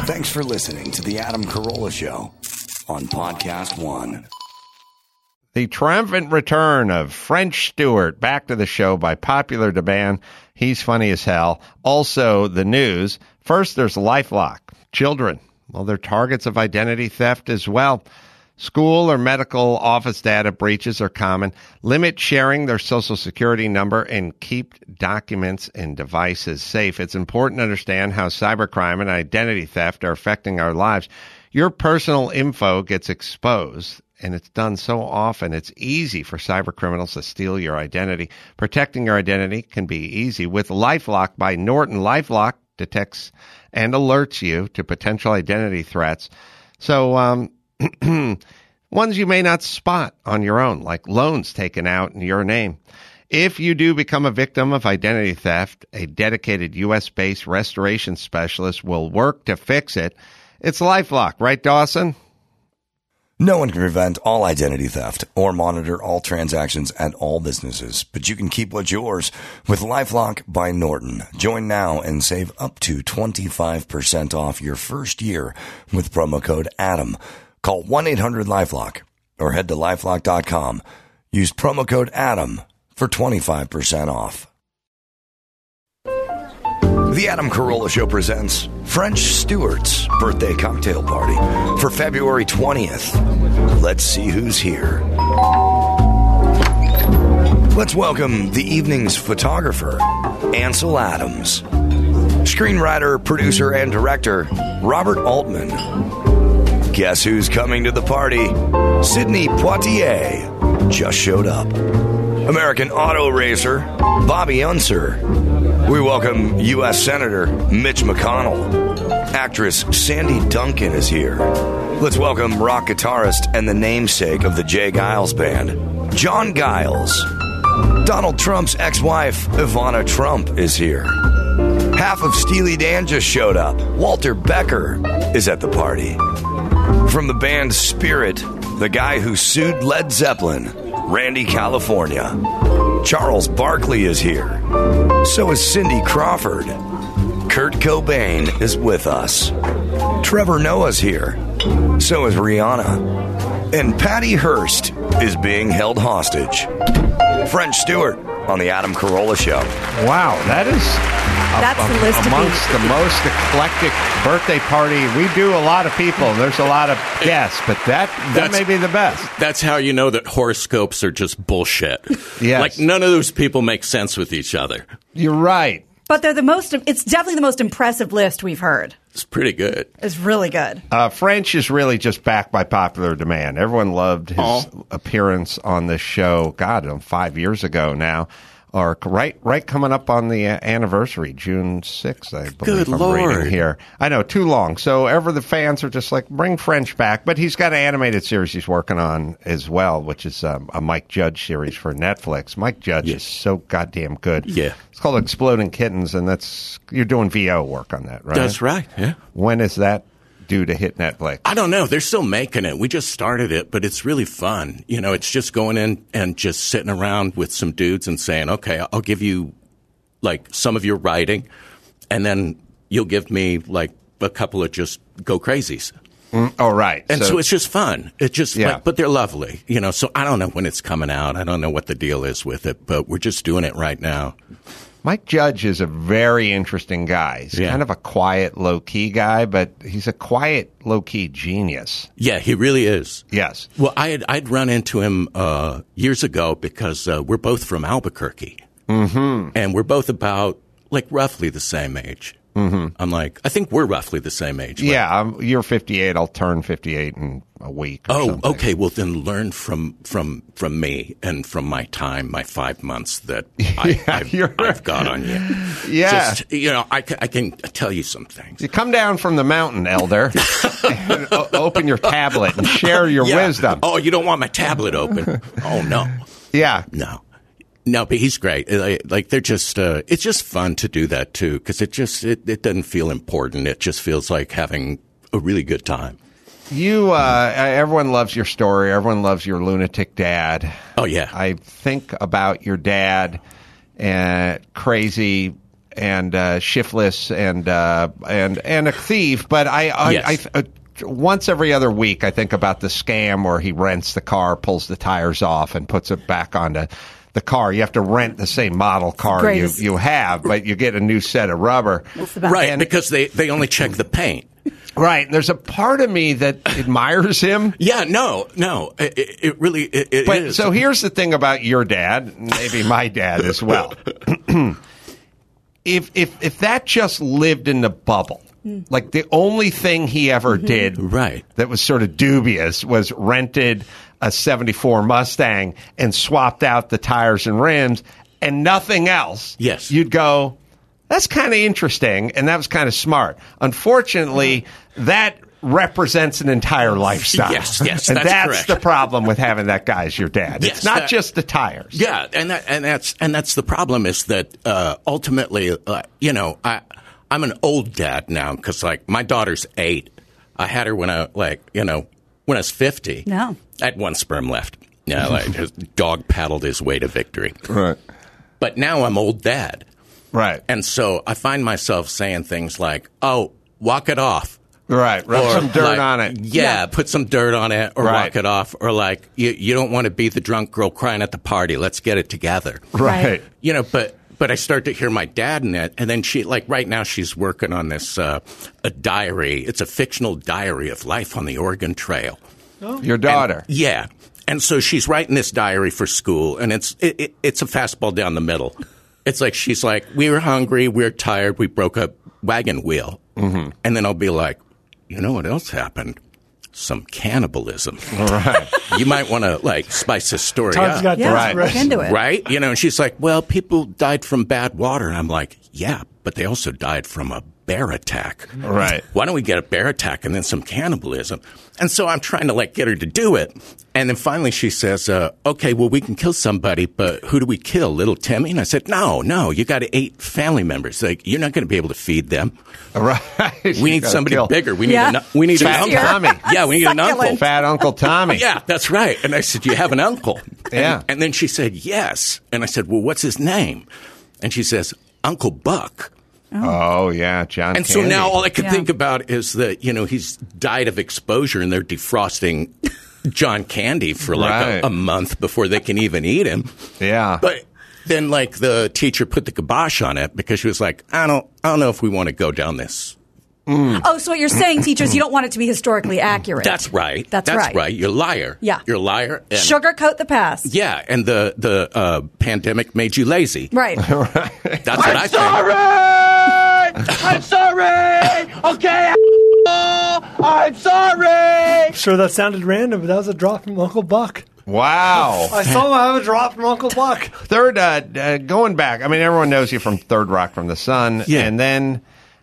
Thanks for listening to The Adam Carolla Show on Podcast One. The triumphant return of French Stewart back to the show by popular demand. He's funny as hell. Also, the news. First, there's LifeLock. Children, well, they're targets of identity theft as well. School or medical office data breaches are common. Limit sharing their social security number and keep documents and devices safe. It's important to understand how cybercrime and identity theft are affecting our lives. Your personal info gets exposed, and it's done so often. It's easy for cyber criminals to steal your identity. Protecting your identity can be easy with LifeLock by Norton. LifeLock detects and alerts you to potential identity threats. So, ones you may not spot on your own, like loans taken out in your name. If you do become a victim of identity theft, a dedicated U.S.-based restoration specialist will work to fix it. It's LifeLock, right, Dawson? No one can prevent all identity theft or monitor all transactions at all businesses, but you can keep what's yours with LifeLock by Norton. Join now and save up to 25% off your first year with promo code ADAM. Call 1-800-LifeLock or head to LifeLock.com. Use promo code ADAM for 25% off. The Adam Carolla Show presents French Stewart's birthday cocktail party for February 20th. Let's see who's here. Let's welcome the evening's photographer, Ansel Adams. Screenwriter, producer, and director, Robert Altman. Guess who's coming to the party? Sidney Poitier just showed up. American auto racer, Bobby Unser. We welcome U.S. Senator Mitch McConnell. Actress Sandy Duncan is here. Let's welcome rock guitarist and the namesake of the Jay Giles Band, John Giles. Donald Trump's ex-wife, Ivana Trump, is here. Half of Steely Dan just showed up. Walter Becker is at the party. From the band Spirit, the guy who sued Led Zeppelin, Randy California. Charles Barkley is here. So is Cindy Crawford. Kurt Cobain is with us. Trevor Noah's here. So is Rihanna. And Patty Hearst is being held hostage. French Stewart on the Adam Carolla Show. Wow, that's the list amongst the most eclectic birthday party. We do a lot of people. There's a lot of guests, but that may be the best. That's how you know that horoscopes are just bullshit. Yes. Like, none of those people make sense with each other. You're right. But it's definitely the most impressive list we've heard. It's pretty good. It's really good. French is really just back by popular demand. Everyone loved his appearance on this show, 5 years ago now. Or right coming up on the anniversary, June 6th, I believe. Good I'm Lord. reading here. I know, too long. So the fans are just like, bring French back. But he's got an animated series he's working on as well, which is a Mike Judge series for Netflix. Mike Judge is so goddamn good. Yeah. It's called Exploding Kittens, and you're doing VO work on that, right? That's right, yeah. When is that due to hit Netflix? I don't know. They're still making it. We just started it, but it's really fun. You know, it's just going in and just sitting around with some dudes and saying, okay, I'll give you like some of your writing, and then you'll give me like a couple of just go crazies. Right. And so it's just fun. It's just but they're lovely. You know, so I don't know when it's coming out. I don't know what the deal is with it, but we're just doing it right now. Mike Judge is a very interesting guy. He's kind of a quiet, low-key guy, but he's a quiet, low-key genius. Yeah, he really is. Yes. Well, I'd run into him years ago because we're both from Albuquerque. Mm-hmm. And we're both about, like, roughly the same age. Mm-hmm. I'm like, I think we're roughly the same age. Right? Yeah, you're 58. I'll turn 58 in a week. Or something. Okay. Well, then learn from me and from my time, my 5 months that I've got on you. Yeah, just, you know, I can tell you some things. You come down from the mountain, Elder, and open your tablet and share your wisdom. Oh, you don't want my tablet open? Oh no. Yeah. No, but he's great. Like they're just, it's just fun to do that too, because it doesn't feel important. It just feels like having a really good time. Everyone loves your story. Everyone loves your lunatic dad. Oh yeah. I think about your dad, crazy shiftless and a thief. But I once every other week, I think about the scam where he rents the car, pulls the tires off, and puts it back onto the car. You have to rent the same model car you have, but you get a new set of rubber. Right, because they only check the paint. Right. There's a part of me that admires him. Yeah, no. It really is. So here's the thing about your dad, maybe my dad as well. If that just lived in the bubble, like the only thing he ever did that was sort of dubious was rented a 74 Mustang and swapped out the tires and rims and nothing else, yes, you'd go, that's kind of interesting, and that was kind of smart. Unfortunately, that represents an entire lifestyle. Yes, and that's correct. the problem with having that guy as your dad. Yes, it's not just the tires. Yeah, and that's the problem is that ultimately, I'm an old dad now because like my daughter's 8. I had her when I was 50. No. I had one sperm left. Yeah, like his dog paddled his way to victory. Right. But now I'm old dad. Right. And so I find myself saying things like, "Oh, walk it off." Right. Rub some dirt on it. Yeah, put some dirt on it or Right. walk it off. Or like, you don't want to be the drunk girl crying at the party. Let's get it together. Right. But I start to hear my dad in it. And then she, like right now she's working on this, a diary. It's a fictional diary of life on the Oregon Trail. Oh. Your daughter. Yeah. And so she's writing this diary for school, and it's a fastball down the middle. It's like she's like, we were hungry, we were tired, we broke a wagon wheel. Mm-hmm. And then I'll be like, you know what else happened? Some cannibalism. Right. You might want to like spice this story Tom's up. got Yeah, look into it. Right? And she's like, well, people died from bad water. And I'm like, yeah, but they also died from a bear attack. Right. Why don't we get a bear attack and then some cannibalism? And so I'm trying to like get her to do it. And then finally she says, okay, well, we can kill somebody, but who do we kill? Little Timmy? And I said, no, you got 8 family members. Like, you're not going to be able to feed them. Right. We need somebody bigger. We need Yeah. we need Fat an uncle. Tommy. Yeah, we need an uncle. Succulent. Fat Uncle Tommy. Yeah, that's right. And I said, do you have an uncle? Yeah. And then she said, yes. And I said, well, what's his name? And she says, Uncle Buck. Oh, yeah, John And Candy. so now all I can Yeah. think about is that, he's died of exposure and they're defrosting John Candy for like Right. a month before they can even eat him. Yeah. But then like the teacher put the kibosh on it because she was like, I don't know if we want to go down this. Oh, so what you're saying, teachers, you don't want it to be historically accurate. That's right. That's right. You're a liar. Yeah. You're a liar. And Sugarcoat the past. yeah, and the pandemic made you lazy. Right. That's what I think. I'm sorry! Okay, I'm sorry! Sure, that sounded random, but that was a drop from Uncle Buck. Wow. I saw him have a drop from Uncle Buck. Third, going back, I mean, everyone knows you from Third Rock from the Sun. Yeah. And then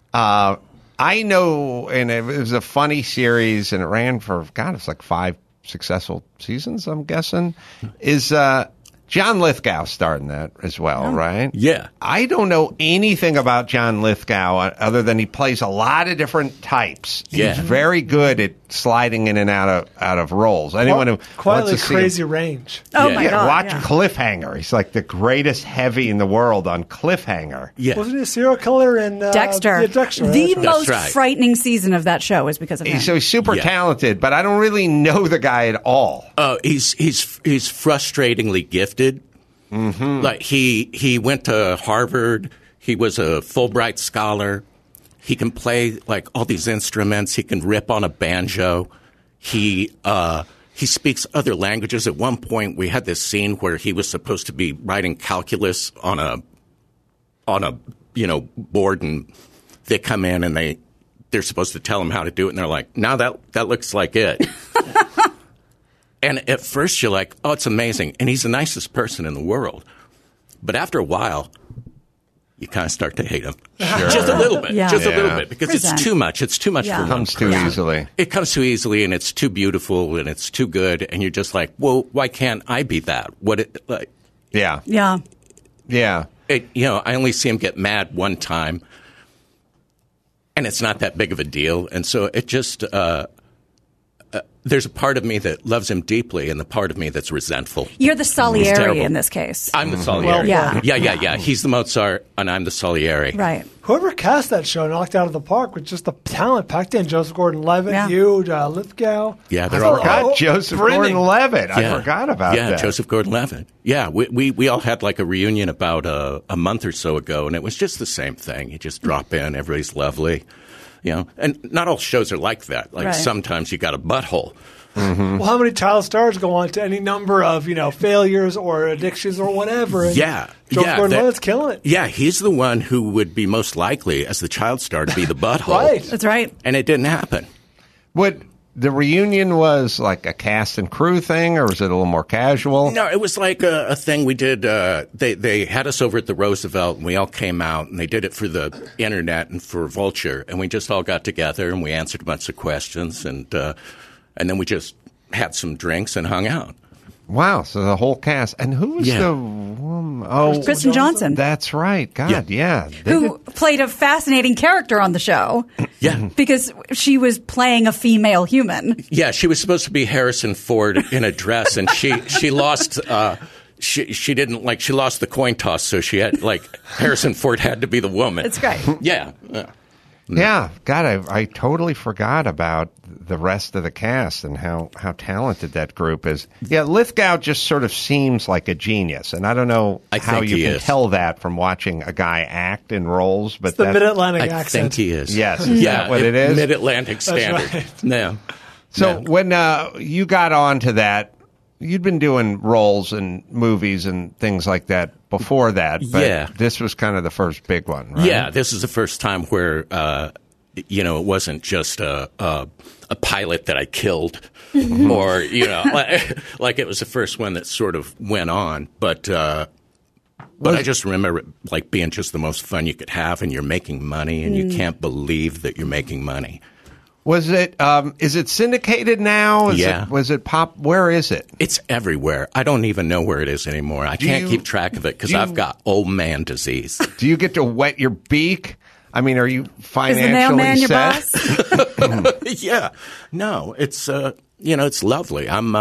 I know, and it was a funny series, and it ran for, God, it's like 5 successful seasons, I'm guessing. Is John Lithgow starring that as well, right? Yeah. I don't know anything about John Lithgow other than he plays a lot of different types. Yeah. He's very good at sliding in and out of roles. Anyone who Quietly wants to see him- crazy range. Oh, Yeah. my yeah, God. watch yeah. Cliffhanger. He's like the greatest heavy in the world on Cliffhanger. Yeah. Wasn't he a serial killer in Dexter. Yeah, Dexter. The That's right. most right. frightening season of that show is because of him. So he's super Yeah. talented, but I don't really know the guy at all. He's frustratingly gifted. Mm-hmm. Like he went to Harvard. He was a Fulbright scholar. He can play like all these instruments. He can rip on a banjo. He speaks other languages. At one point, we had this scene where he was supposed to be writing calculus on a board, and they come in and they're supposed to tell him how to do it, and they're like, "Now that looks like it." And at first you're like, oh, it's amazing. And he's the nicest person in the world. But after a while, you kind of start to hate him. Sure. Just a little bit. Yeah. Just a Yeah. little bit. Because Present. it's too much. It's too much Yeah. for one Comes too person. easily. It comes too easily, and it's too beautiful, and it's too good. And you're just like, well, why can't I be that? Yeah. Yeah. Yeah. I only see him get mad one time, and it's not that big of a deal. And so it just there's a part of me that loves him deeply and the part of me that's resentful. You're the He's Salieri terrible. in this case. I'm the Salieri. yeah. Yeah. He's the Mozart, and I'm the Salieri. Right. Whoever cast that show knocked out of the park with just the talent packed in. Joseph Gordon-Levitt, Yeah. you, Lithgow. Yeah, they're I all forgot Joseph brimming. Gordon-Levitt. I forgot about that. Yeah, Joseph Gordon-Levitt. Yeah, we all had like a reunion about a month or so ago, and it was just the same thing. You just drop in, everybody's lovely, and not all shows are like that. Like Right. sometimes you got a butthole. Well, how many child stars go on to any number of, failures or addictions or whatever? And Yeah. Joseph Gordon-Levitt's killing it. Yeah, he's the one who would be most likely, as the child star, to be the butthole. Right. That's right. And it didn't happen. What the reunion was like a cast and crew thing, or was it a little more casual? No, it was like a thing we did. They had us over at the Roosevelt, and we all came out, and they did it for the internet and for Vulture, and we just all got together and we answered a bunch of questions, and then we just had some drinks and hung out. Wow, so the whole cast. And who was Yeah. the woman? Oh, Kristen Johnson, that's right. God, yeah. They who played a fascinating character on the show Yeah. because she was playing a female human. Yeah, she was supposed to be Harrison Ford in a dress, and she lost. She didn't like. She lost the coin toss, so she had Harrison Ford had to be the woman. It's great. Yeah. Yeah, God, I totally forgot about the rest of the cast and how talented that group is. Yeah, Lithgow just sort of seems like a genius, and I don't know I how think you he can is. tell that from watching a guy act in roles. But It's the that's- Mid-Atlantic I accent. think he is. Yes, is Yeah, that what it is? Mid-Atlantic Standard. right. Yeah. So when you got onto that, you'd been doing roles in movies and things like that before that, but Yeah. this was kind of the first big one, right? Yeah, this is the first time where it wasn't just a pilot that I killed, or like it was the first one that sort of went on. But I just remember it like being just the most fun you could have, and you're making money, and you can't believe that you're making money. Was it? Is it syndicated now? Yeah. Was it pop? Where is it? It's everywhere. I don't even know where it is anymore. I can't keep track of it because I've got old man disease. Do you get to wet your beak? I mean, are you Is the financially mailman your set? boss? Yeah, no, it's it's lovely. I'm,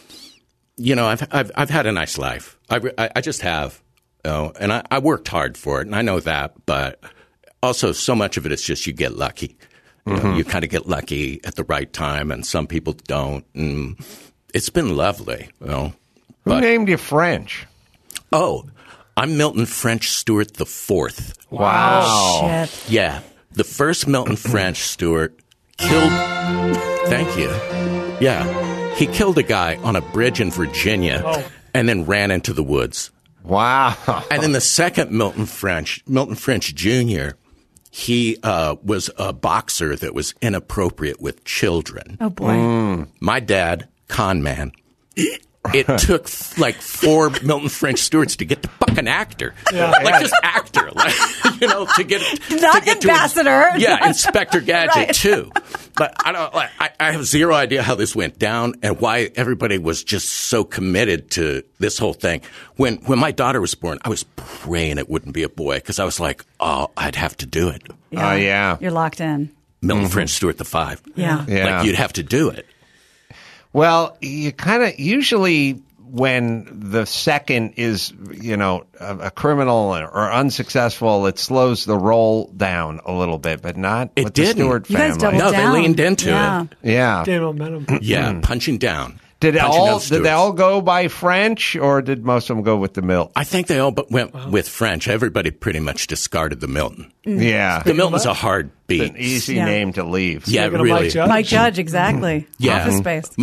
I've had a nice life. I just have, and I worked hard for it, and I know that. But also, so much of it is just you get lucky. You kind of get lucky at the right time, and some people don't. And it's been lovely. Who named you French? Oh, I'm Milton French Stewart the Fourth. Wow. Shit. Yeah, the first Milton French Stewart killed. Thank you. Yeah, he killed a guy on a bridge in Virginia, and then ran into the woods. Wow. And then the second Milton French Jr., he was a boxer that was inappropriate with children. Oh boy. My dad, con man. It took like 4 Milton French Stewarts to get the fucking actor, just actor, to get Not to get ambassador. Yeah, Inspector Gadget Right. too. But I don't. I have zero idea how this went down and why everybody was just so committed to this whole thing. When my daughter was born, I was praying it wouldn't be a boy because I was like, oh, I'd have to do it. Oh, yeah. You're locked in. Milton French Stewart the 5. Yeah. Yeah. Like you'd have to do it. Well, you kind of usually when the second is, a criminal or unsuccessful, it slows the roll down a little bit, but not It with the didn't. Stewart You guys family. doubled No, they down. leaned into Yeah. it. Yeah. Gain momentum. Yeah, punching down. Did Punching down they Stewarts. all go by French, or did most of them go with the Milton? I think they all but went with French. Everybody pretty much discarded the Milton. Yeah. The Milton's a hard It's beat. an easy Yeah. name to leave. Yeah, Speaking of really. Mike Judge. Mike Judge, exactly. Yeah. Office Space.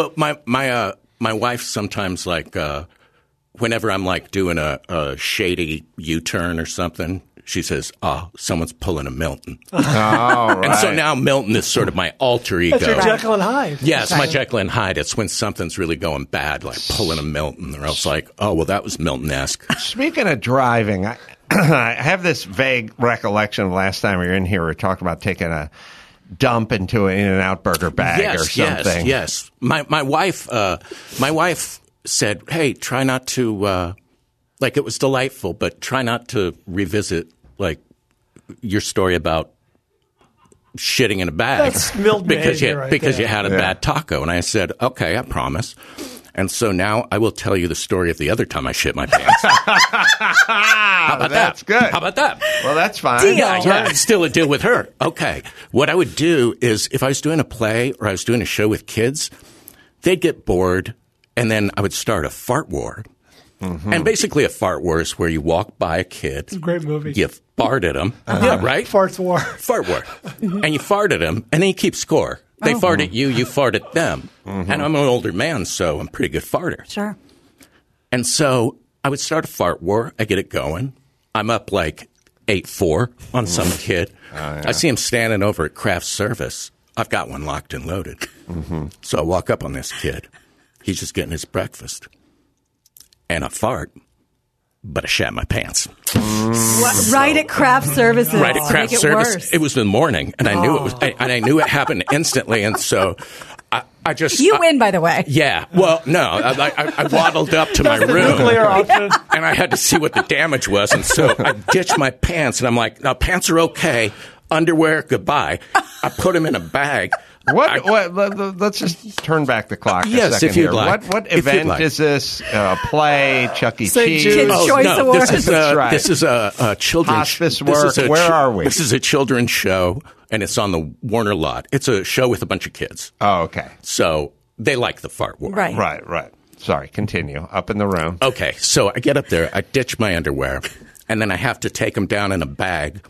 My wife sometimes whenever I'm doing a shady U-turn or something, she says, "Oh, someone's pulling a Milton." All right. And so now Milton is sort of my alter ego. That's your Jekyll and Hyde. Yeah, it's my Jekyll and Hyde. It's when something's really going bad, like pulling a Milton, or else oh, well, that was Milton-esque. Speaking of driving, I have this vague recollection of last time we were in here. We were talking about taking a dump into an In-N-Out burger bag or something. Yes. My wife said, "Hey, try not to it was delightful, but try not to revisit your story about shitting in a bag That's mild because behavior right you there. had a bad taco. And I said, okay, I promise. And so now I will tell you the story of the other time I shit my pants. How about That's that? good. How about that? Well, that's fine. Deal. Yeah, it's still a deal with her. Okay. What I would do is if I was doing a play or I was doing a show with kids, they'd get bored, and then I would start a fart war. Mm-hmm. And basically a fart war is where you walk by a kid. It's a great movie. You fart at them, right? Farts War. Fart war. And you fart at them, and then you keep score. They fart at you, you fart at them. And I'm an older man, so I'm a pretty good farter. Sure. And so I would start a fart war. I get it going. I'm up like 8-4 on some kid. I see him standing over at craft service. I've got one locked and loaded. So I walk up on this kid. He's just getting his breakfast. And I fart, but I shat my pants. Right at craft services. Right at to craft make it service. worse. It was the morning, and I knew it was. And I knew it happened instantly. And so I just You win, by the way. Yeah. Well, no, I waddled up to my room. Nuclear option. And I had to see what the damage was. And so I ditched my pants, and I'm like, no, pants are okay. Underwear, goodbye. I put them in a bag. Let's just turn back the clock a Yes, second if you'd here. like. What If you'd event like. is this? Play, Chuck E. St. Cheese? Jude's. Kids' Choice no, Awards. This is, That's right. this is a children's Hospice this work. is a Where are we? This is a children's show, and it's on the Warner lot. It's a show with a bunch of kids, Oh, okay. so they like the fart war. Right. Right. Sorry, continue. Up in the room. Okay, so I get up there, I ditch my underwear, and then I have to take them down in a bag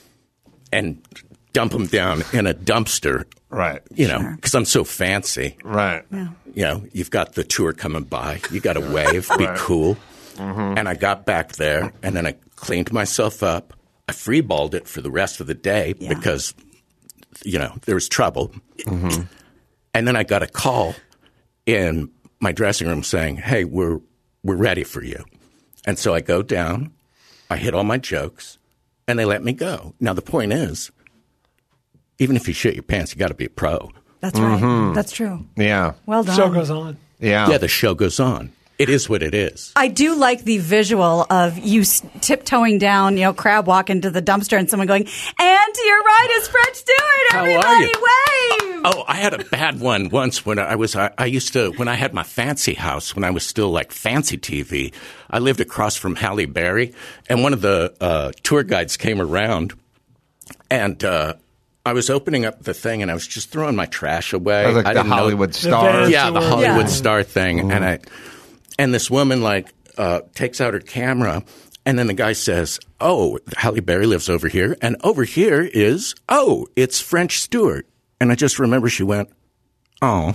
and dump them down in a dumpster. Right. You know, because I'm so fancy. Right. You know, you've got the tour coming by. You got to wave, be cool. And I got back there, and then I cleaned myself up. I freeballed it for the rest of the day because, you know, there was trouble. And then I got a call in my dressing room saying, "Hey, we're ready for you." And so I go down, I hit all my jokes, and they let me go. Now the point is, even if you shit your pants, you got to be a pro. That's right. That's true. Yeah. Well done. Show goes on. Yeah. Yeah, the show goes on. It is what it is. I do like the visual of you tiptoeing down, crab walk into the dumpster and someone going, and to your right is French Stewart. How are Everybody you? wave. Oh, I had a bad one once when I used to, when I had my fancy house, when I was still like fancy TV, I lived across from Halle Berry, and one of the tour guides came around, and I was opening up the thing, and I was just throwing my trash away. Like I the didn't know- Hollywood Star. Yeah, the Hollywood Yeah. Star thing. And this woman takes out her camera, and then the guy says, "Oh, Halle Berry lives over here, and over here is it's French Stewart." And I just remember she went, "Oh."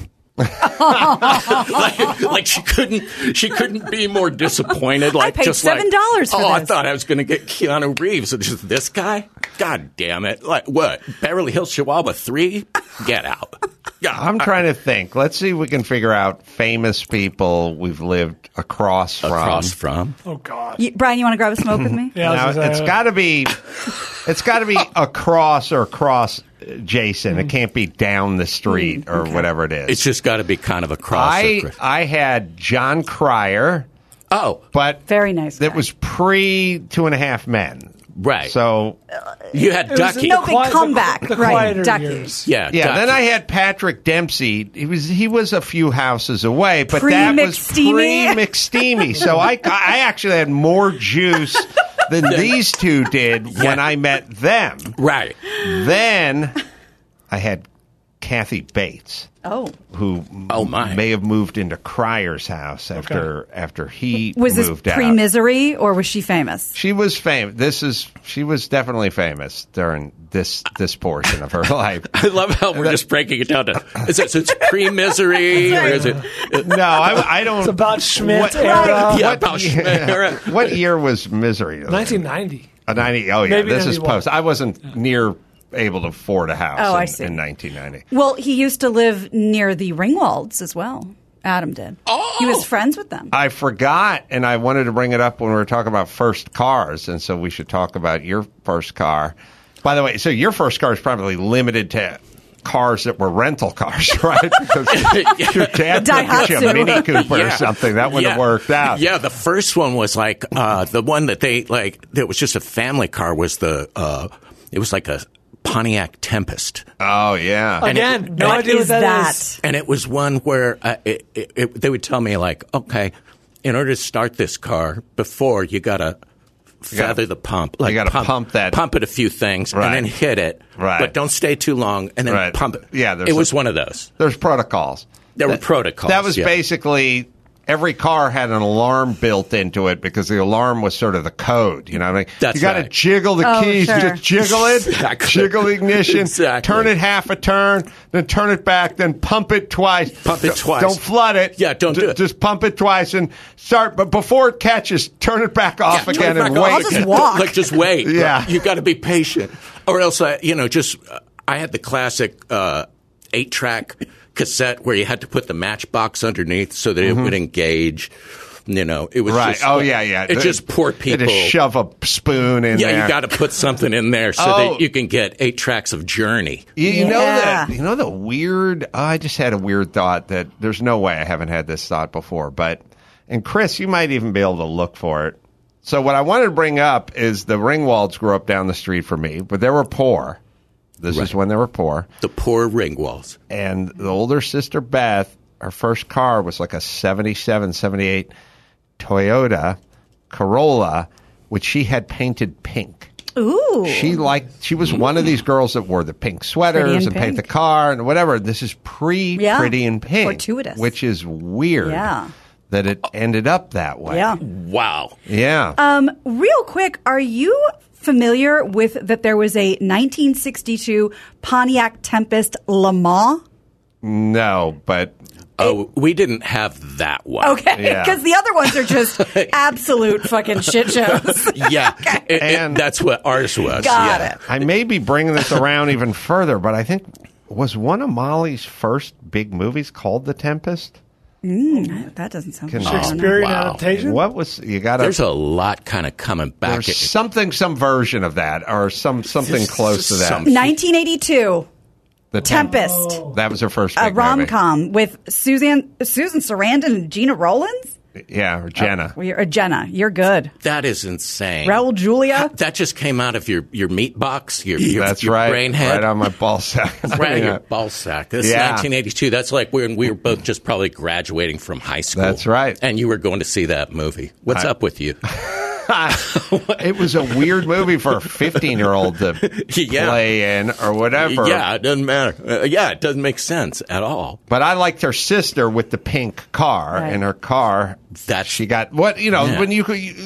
like she couldn't be more disappointed. Like paid just $7 like, for I this." thought I was going to get Keanu Reeves, and just this guy. God damn it! Like what? Beverly Hills Chihuahua 3? Get out! Yeah, I'm trying to think. Let's see if we can figure out famous people we've lived across from. across from. Oh, God. Brian, you want to grab a smoke with me? Yeah, I Now, was gonna it's say, got to be across or across Jason. It can't be down the street or whatever it is. It's just got to be kind of a cross. I had John Cryer, but Very nice That guy. was pre 2.5 Men. Right. So You had was Ducky. No big comeback. The Right, quieter Ducky. years. Yeah. yeah, Ducky. then I had Patrick Dempsey. He was a few houses away, but that was Pre-McSteamy. pre-McSteamy. So I actually had more juice than these two did when I met them. Right. Then I had Kathy Bates, Oh. who my. may have moved into Cryer's house after he Was this moved out. pre-Misery or was she famous? She was famous. She was definitely famous during this portion of her life. I love how we're just breaking it down to is it so it's pre-misery or is it? No, I don't. It's about Schmidt What- era. Yeah, about Schmidt. What year was Misery? 1990. 90. Oh yeah, Maybe this is 91. post. I wasn't near able to afford a house Oh, I in, see. in 1990. Well, he used to live near the Ringwalds as well. Adam did. Oh! He was friends with them. I forgot, and I wanted to bring it up when we were talking about first cars, and so we should talk about your first car. By the way, so your first car is probably limited to cars that were rental cars, right? Because your dad took you a Daihatsu. Mini Cooper or something. That wouldn't have worked out. Yeah, the first one was like the one that they like that was just a family car was it was like a Pontiac Tempest. Oh, yeah. Again, no What idea what is that that? is. And it was one where they would tell me, like, okay, in order to start this car, before you got to feather the pump. Like, you gotta pump that. Pump it a few things, Right. and then hit it. Right. But don't stay too long, and then Right. pump it. Yeah, it was one of those. There's protocols. There were protocols. That was yeah. basically every car had an alarm built into it because the alarm was sort of the code. You know what I mean? That's you got to right. jiggle the keys, sure. just jiggle it, Exactly. jiggle the ignition, Exactly. turn it half a turn, then turn it back, then pump it twice. Pump it twice. Don't flood it. Yeah, don't do it. Just pump it twice and start. But before it catches, turn it back off Yeah, again turn it and back wait. off I'll just again. walk. Like, just wait. Yeah. You got to be patient, or else I had the classic 8-track cassette where you had to put the matchbox underneath so that it would engage. You know, it was Right. just, Oh, yeah. It's just poor people. They just shove a spoon in there. Yeah, you got to put something in there so Oh. that you can get 8 tracks of Journey. You know Yeah. that. You know the weird. I just had a weird thought that there's no way I haven't had this thought before. But and Chris, you might even be able to look for it. So what I wanted to bring up is the Ringwalds grew up down the street from me, but they were poor. This is when they were poor. The poor Ringwalds. And the older sister Beth, her first car was like a 77, 78 Toyota Corolla, which she had painted pink. Ooh. She was one of these girls that wore the pink sweaters Pretty in and paint Pink. the car and whatever. This is Yeah. Pretty in Pink. Fortuitous. Which is weird. Yeah. That it ended up that way. Yeah. Wow. Yeah. Real quick, are you familiar with that there was a 1962 Pontiac Tempest Le Mans? No, but Oh, we didn't have that one. Okay, Yeah. because the other ones are just absolute fucking shit shows. Yeah. And- that's what ours was. Got yeah. it. I may be bringing this around even further, but I think was one of Molly's first big movies called The Tempest? That doesn't sound Can- familiar. Shakespearean wow. adaptation. What was you got? There's a lot kind of coming back. There's some version of that, or something close to that. Some- 1982 The Tempest, That was her first a big rom movie. com with Susan Sarandon and Gina Rollins. Yeah, or Jenna. Jenna, you're good. That is insane. Raul Julia. That just came out of your meat box, your That's your right. brain head. Right on my ball sack. Right on Yeah. your ball sack. This is Yeah. 1982. That's like when we were both just probably graduating from high school. That's right. And you were going to see that movie. What's up with you? It was a weird movie for a 15-year-old to Yeah. play in or whatever. Yeah, it doesn't matter. It doesn't make sense at all. But I liked her sister with the pink car. Right. In her car, That's- she got what Yeah. when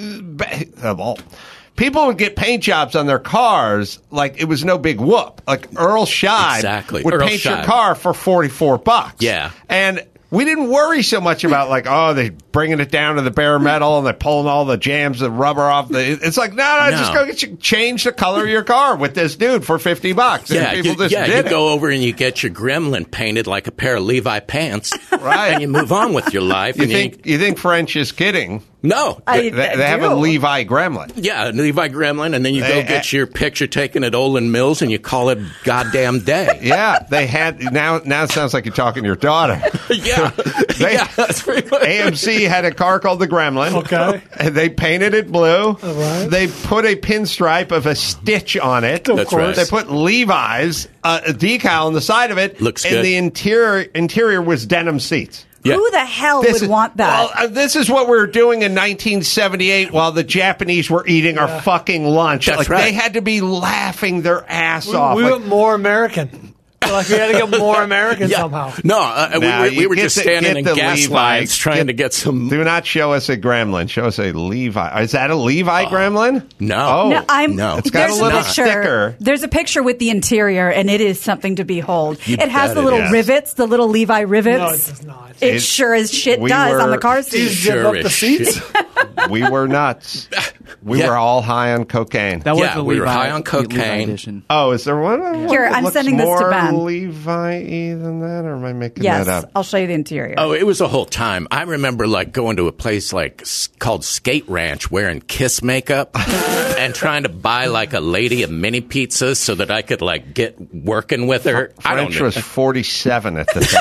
people would get paint jobs on their cars like it was no big whoop. Like Earl Scheib Exactly. would Earl paint your Scheib. car for $44. Yeah. And we didn't worry so much about like, oh, they're bringing it down to the bare metal and they're pulling all the jams, the rubber off. It's like, no, just go get you, change the color of your car with this dude for $50. And Yeah, people just you did it. go over and you get your gremlin painted like a pair of Levi pants, Right. and you move on with your life. You and think French is kidding? no, I They have a do. Levi Gremlin. yeah, a Levi gremlin, and then you They- go get your picture taken at Olin Mills, and you call it goddamn day. Yeah, they had now. Now it sounds like you're talking to your daughter. yeah, yeah, that's pretty much. AMC had a car called the Gremlin. Okay. And they painted it blue. right. They put a pinstripe of a stitch on it. Of That's course. right. They put Levi's a decal on the side of it. Looks and good. the interior was denim seats. Yeah. Who the hell This would is- want that? Well, this is what we were doing in 1978 while the Japanese were eating our fucking lunch. That's like right. they had to be laughing their ass off. We Like, went more American. Like we had to get more American Yeah. somehow. No, Nah, we you were get just the- standing get in the gas Levi. lines trying to get some. do not show us a Gremlin. Show us a Levi. Is that a Levi Gremlin? No. Oh, No. It's got there's a little picture. sticker. There's a picture with the interior, and it is something to behold. You It has bet the it little is. rivets, the little Levi rivets. No, it does not. It It- sure as shit we does on were- the car You seat. zip Sure up the as seats. We were nuts. We Yeah. were all high on cocaine. That was Yeah, the we were Levi, high on the Levi cocaine. edition. Oh, is there one? Here, that I'm looks sending this to more Ben. Levi-y than that, or am I making Yes, that up? I'll show you the interior. Oh, it was a whole time. I remember like going to a place like called Skate Ranch wearing Kiss makeup and trying to buy like a lady a mini pizza so that I could like get working with her. I don't French know. was 47 at the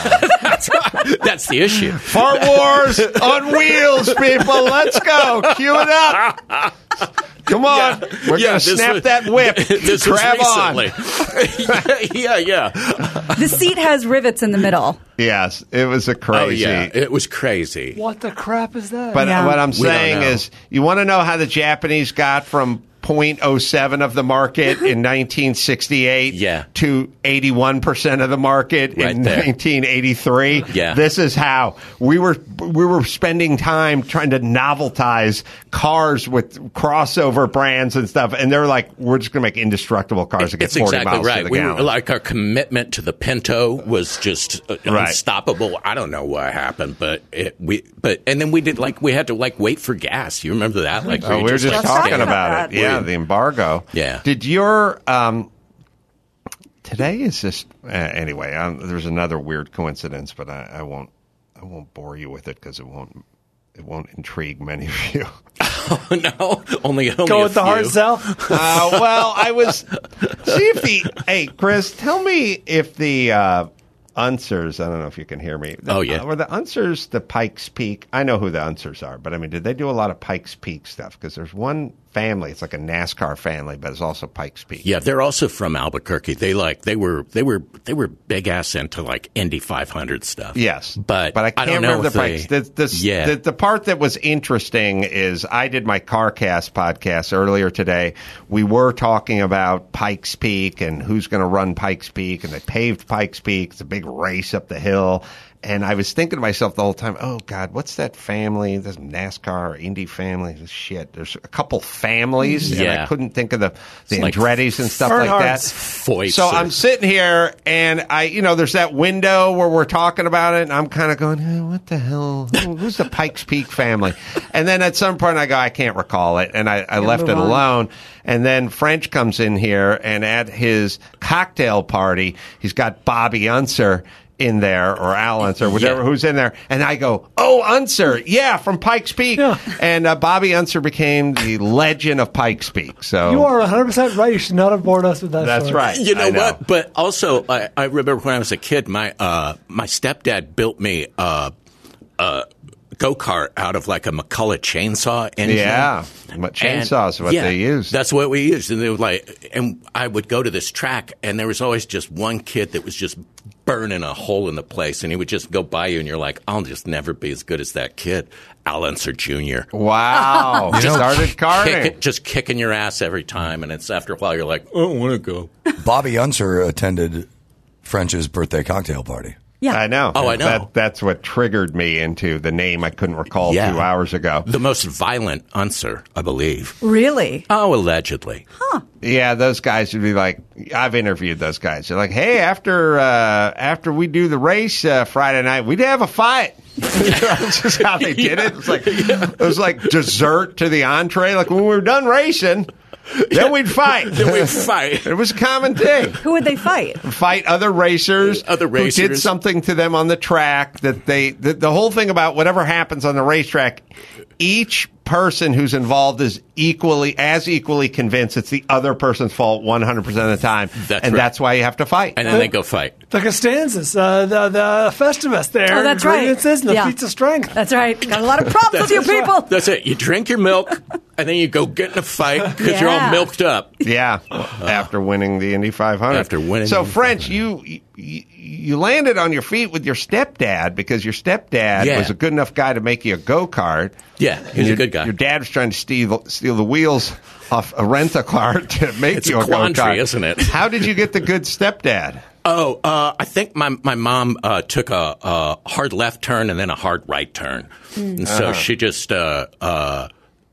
time. That's the issue. Fart Wars on wheels, people. Let's go. Cue it up. Come on. We're going to snap that whip. This Grab was on. recently. yeah. The seat has rivets in the middle. Yes, it was a crazy. Oh, yeah. It was crazy. What the crap is that? But Yeah. what I'm We don't saying know. is, you want to know how the Japanese got from 0.07 of the market in 1968 Yeah. to 81% of the market Right in there. 1983. Yeah. This is how we were spending time trying to noveltize cars with crossover brands and stuff, and they're like, we're just going to make indestructible cars that get It's 40 exactly miles to right. the We were, gallon. like, our commitment to the Pinto was just unstoppable. I don't know what happened, but and then we did we had to we had to wait for gas. You remember that? Like Oh, we were just Let's talking talk about about it. Yeah, that. the embargo. Yeah. Did your today is just anyway? There's another weird coincidence, but I won't bore you with it because it won't intrigue many of you. no, only Go a with the hard few. sell. Well, I was hey Chris, tell me if the Unsers, I don't know if you can hear me. Oh, yeah. Were the Unsers the Pikes Peak? I know who the Unsers are, but I mean, did they do a lot of Pikes Peak stuff? Because there's one family, it's like a NASCAR family, but it's also Pikes Peak. Yeah, they're also from Albuquerque. They were big ass into Indy 500 stuff. Yes, but I can't don't know remember if the Pikes. The part that was interesting is I did my CarCast podcast earlier today. We were talking about Pikes Peak and who's going to run Pikes Peak, and they paved Pikes Peak. It's a big race up the hill. And I was thinking to myself the whole time, oh, God, what's that family? This NASCAR or Indy family? Shit, there's a couple families, and I Yeah. couldn't think of the like Andretti's and stuff like that. Earnhardt's. So I'm sitting here, and there's that window where we're talking about it, and I'm kind of going, what the hell? Who's the Pikes Peak family? And then at some point I go, I can't recall it, and I left it move on. alone. And then French comes in here, and at his cocktail party, he's got Bobby Unser in there, or Al Unser, whatever, who's in there. And I go, oh, Unser, yeah, from Pikes Peak. Yeah. And Bobby Unser became the legend of Pikes Peak. So You are 100% right. You should not have bored us with that That's story. right. You know I know. what? But also, I remember when I was a kid, my stepdad built me a go-kart out of a McCulloch chainsaw engine. Yeah, but chainsaws is what they used. That's what we used, and they were and I would go to this track, and there was always just one kid that was just burning a hole in the place, and he would just go by you, and you're like, I'll just never be as good as that kid, Al Unser Jr. Wow. Started karting. Just kicking your ass every time, and it's after a while you're like, I don't want to go. Bobby Unser attended French's birthday cocktail party. Yeah. I know. Oh, I know. That's what triggered me into the name I couldn't recall Yeah. 2 hours ago. The most violent Unser, I believe. Really? Oh, allegedly. Yeah, those guys would be like, I've interviewed those guys. They're like, hey, after we do the race Friday night, we'd have a fight. That's just how they did it. It was like dessert to the entree. Like when we were done racing, then we'd fight. It was a common thing. Who would they fight? Fight other racers, Other who did racers. something to them on the track. That the whole thing about whatever happens on the racetrack, each person who's involved is equally convinced it's the other person's fault 100% of the time. That's why you have to fight. And then they go fight. The Costanzas, the Festivus there. Oh, that's right. Ingredients and the Yeah. feats of strength. That's right. Got a lot of problems with you people. That's it. You drink your milk, and then you go get in a fight because you're all Yeah. milked up. Yeah, after winning the Indy 500. After winning So, the Indy French, you landed on your feet with your stepdad because your stepdad Yeah. was a good enough guy to make you a go-kart. Yeah, he's a good guy. Your dad was trying to steal the wheels off a rent-a-car to make It's you a a go-kart. quandary, isn't it? How did you get the good stepdad? Oh, I think my mom took a hard left turn and then a hard right turn. And so she just, my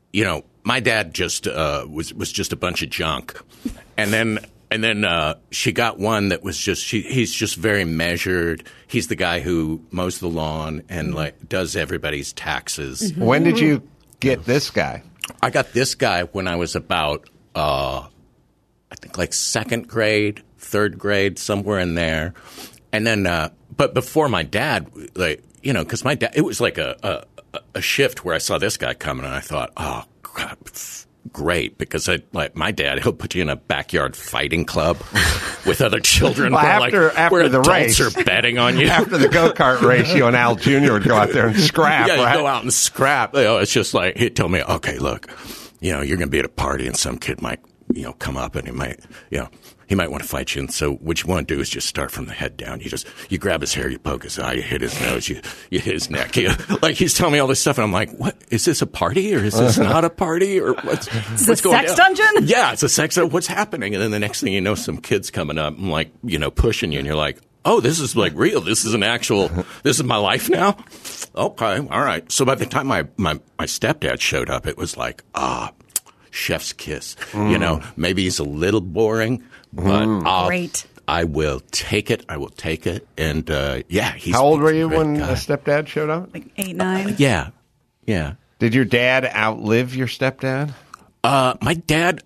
dad just was just a bunch of junk. And then she got one that was he's just very measured. He's the guy who mows the lawn and does everybody's taxes. When did you get this guy? I got this guy when I was about, I think second grade, third grade, somewhere in there. And then, but before my dad, because my dad, it was like a shift where I saw this guy coming and I thought, oh, God, great, because my dad, he'll put you in a backyard fighting club with other children Well, where after the adults race, are betting on you. After the go-kart race, you and Al Jr. would go out there and scrap, Yeah, right? you go out and scrap. It's just he'd tell me, okay, look, you know, you're going to be at a party and some kid might, you know, come up and he might want to fight you. And so what you want to do is just start from the head down. You grab his hair, you poke his eye, you hit his nose, you hit his neck. Like he's telling me all this stuff and I'm like, what? Is this a party or is this not a party or what's going on? Sex dungeon? Yeah, it's a sex dungeon. What's happening? And then the next thing you know, some kid's coming up and like, you know, pushing you and you're like, oh, this is like real. This is this is my life now. Okay. All right. So by the time my stepdad showed up, it was like, chef's kiss. You know, maybe he's a little boring, but Great. I will take it. I will take it. And he's How old were you a great when guy. stepdad showed up? Like 8, 9. Yeah. Did your dad outlive your stepdad? My dad.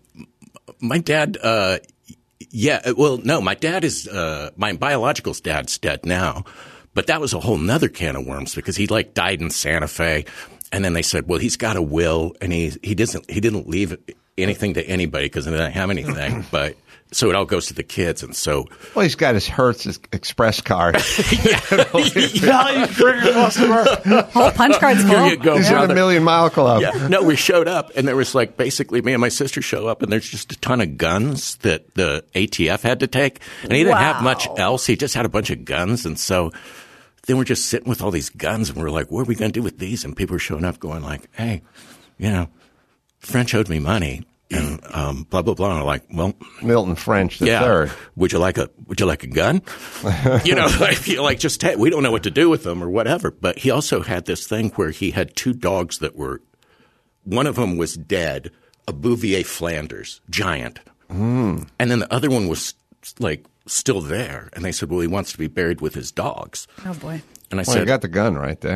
Well, no, my dad is my biological dad's dead now, but that was a whole nother can of worms because he like died in Santa Fe. And then they said, well, he's got a will, and he didn't leave anything to anybody because he didn't have anything. But so it all goes to the kids, and so Well, he's got his Hertz Express card. Value trigger customer. Whole punch card's full. here you go, He's in brother. a Million Mile Club. Yeah. No, we showed up, and there was like basically me and my sister show up, and there's just a ton of guns that the ATF had to take, and he didn't have much else. He just had a bunch of guns, and so then we're just sitting with all these guns, and we're like, what are we going to do with these? And people are showing up going like, hey, you know, French owed me money, and blah, blah, blah. And I'm like, well, Milton French the yeah, third. would you like a gun? You know, like just, hey, we don't know what to do with them or whatever. But he also had this thing where he had 2 dogs that one of them was dead, a Bouvier Flanders, giant. And then the other one was like still there. And they said, well, he wants to be buried with his dogs. Oh, boy. And I Well, you said, got the gun right there.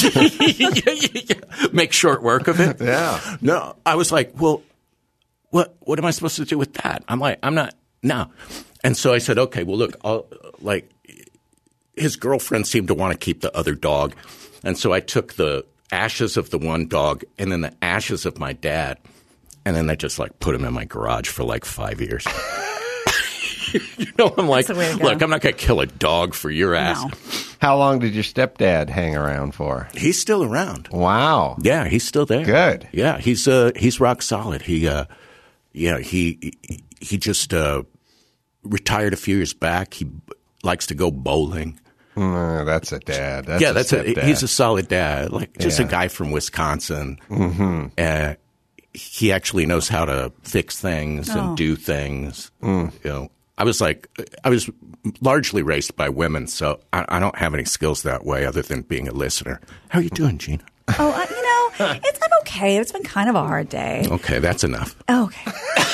make short work of it. Yeah. No, I was like, well, what am I supposed to do with that? I'm like, I'm not, no. And so I said, okay, well, look, his girlfriend seemed to want to keep the other dog. And so I took the ashes of the one dog and then the ashes of my dad. And then I just like put him in my garage for like 5 years. You know, I'm like, the way to go. look, I'm not going to kill a dog for your ass. No. How long did your stepdad hang around for? He's still around. Wow. Yeah, he's still there. Good. Yeah, he's rock solid. He just retired a few years back. He likes to go bowling. That's a dad. That's Yeah, a stepdad. he's a solid dad. Like just a Yeah. guy from Wisconsin. Mm-hmm. He actually knows how to fix things and do things. You know, I was largely raised by women, so I don't have any skills that way other than being a listener. How are you doing, Gina? Oh, I'm okay. It's been kind of a hard day. Okay, that's enough. Oh, okay.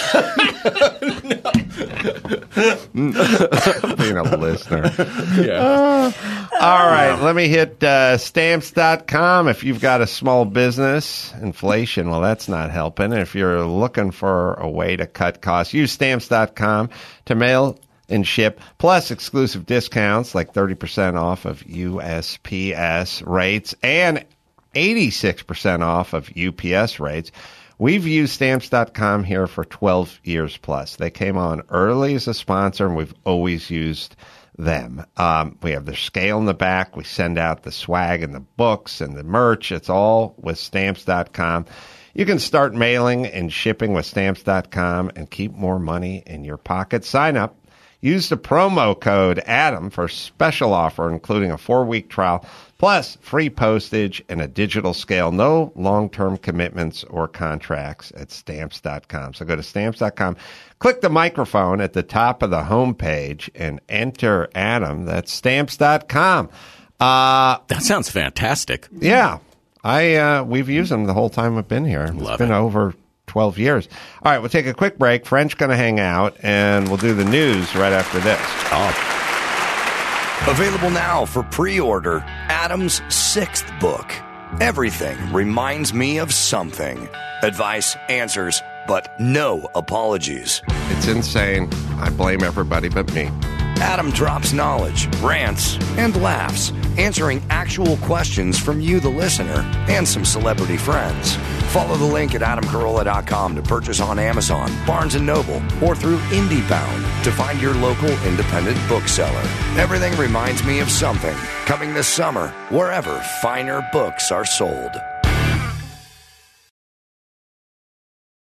Being a listener. Yeah. All right, let me hit stamps.com. If you've got a small business, inflation, well, that's not helping. If you're looking for a way to cut costs, use stamps.com to mail and ship, plus exclusive discounts like 30% off of USPS rates and 86% off of UPS rates. We've used Stamps.com here for 12 years plus. They came on early as a sponsor, and we've always used them. We have their scale in the back. We send out the swag and the books and the merch. It's all with Stamps.com. You can start mailing and shipping with Stamps.com and keep more money in your pocket. Sign up. Use the promo code ADAM for a special offer, including a 4-week trial, plus free postage and a digital scale. No long-term commitments or contracts at Stamps.com. So go to Stamps.com, click the microphone at the top of the homepage, and enter Adam. That's Stamps.com. That sounds fantastic. Yeah. We've used them the whole time we've been here. It's been over 12 years. All right, we'll take a quick break. French going to hang out, and we'll do the news right after this. Available now for pre-order, Adam's 6th book. Everything reminds me of something. Advice, answers, but no apologies. It's insane. I blame everybody but me. Adam drops knowledge, rants, and laughs, answering actual questions from you, the listener, and some celebrity friends. Follow the link at adamcarolla.com to purchase on Amazon, Barnes & Noble, or through IndieBound to find your local independent bookseller. Everything reminds me of something. Coming this summer, wherever finer books are sold.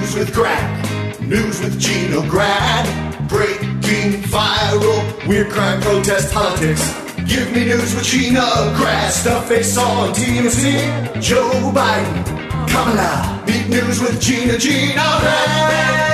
news with Grad. News with Gino Grad. Breaking, viral, weird crime, protest, politics. Give me news with Gina Grad. Stuff they saw on TMZ. Joe Biden, Kamala. Beat news with Gina Grad.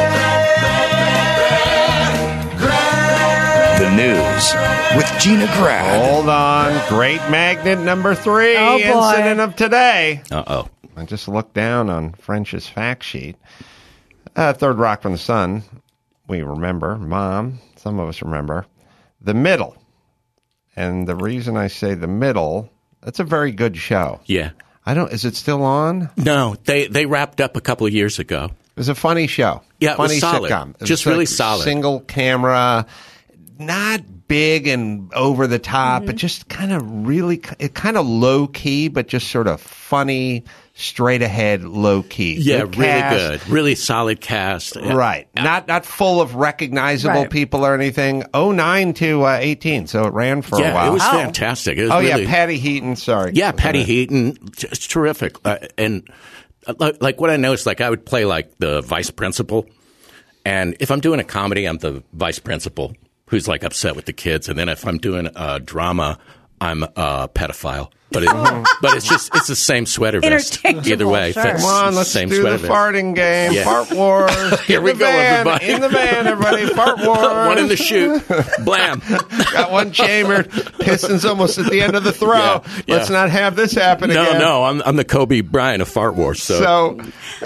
The news with Gina Grad. Hold on. Great magnet number 3 Oh, boy. incident of today. Uh-oh. I just looked down on French's fact sheet. Third rock from the sun. We remember. Mom. Some of us remember. The Middle. And the reason I say The Middle, that's a very good show. Yeah. Is it still on? No, they wrapped up a couple of years ago. It was a funny show. Yeah, it was funny solid. sitcom. It Just was really like solid. Single camera, not big and over the top, but just kind of really, kind of low key, but just sort of funny, straight ahead, low key. Yeah, Good really cast. good. Really solid cast. Right. Not full of recognizable Right. people or anything. 09 to 18, so it ran for a Yeah, while. it was Wow. fantastic. It was yeah, really, Patty Heaton, sorry. Yeah, Patty Heaton, just terrific. And like what I noticed, like I would play like the vice principal, and if I'm doing a comedy, I'm the vice principal who's like upset with the kids, and then if I'm doing a drama, I'm a pedophile. But it's the same sweater vest. Interchangeable, Either way, sure. fits Come on, let's same do the sweater vest. farting game. Yeah. Fart wars. Here we go, everybody. In the van, everybody. Fart wars. One in the chute, blam. Got one chambered. Pistons almost at the end of the throw. Yeah, yeah. Let's not have this happen again. No, I'm the Kobe Bryant of fart wars. So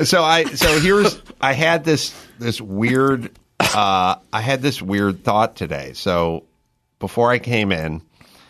I had this weird thought today. So before I came in,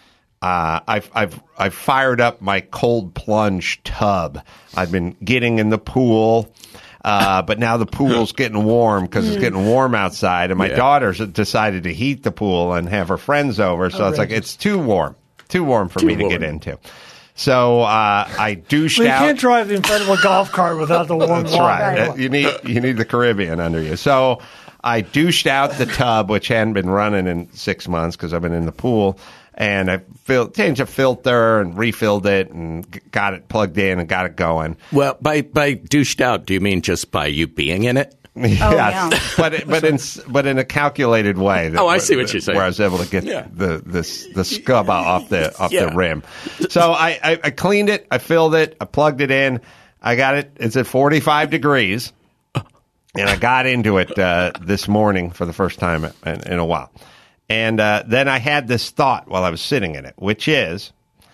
I've fired up my cold plunge tub. I've been getting in the pool, but now the pool's getting warm because it's getting warm outside, and my daughter's decided to heat the pool and have her friends over. So it's like it's too warm for me to get into. So I douched Well, you out. can't drive the inflatable golf cart without the warm That's water. right. You need the Caribbean under you. So I douched out the tub, which hadn't been running in 6 months because I've been in the pool, and I changed the filter and refilled it and got it plugged in and got it going. Well, by douched out, do you mean just by you being in it? yeah. but in a calculated way. I see what you're saying. Where I was able to get the scub off the rim. So I cleaned it, I filled it, I plugged it in, I got it. It's at 45 degrees, and I got into it this morning for the first time in a while. And then I had this thought while I was sitting in it, which is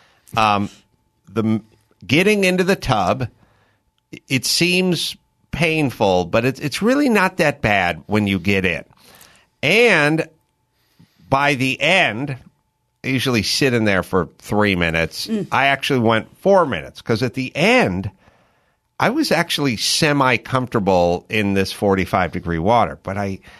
the getting into the tub. It seems painful, but it's really not that bad when you get in. And by the end, I usually sit in there for 3 minutes. I actually went 4 minutes because at the end, I was actually semi-comfortable in this 45-degree water, but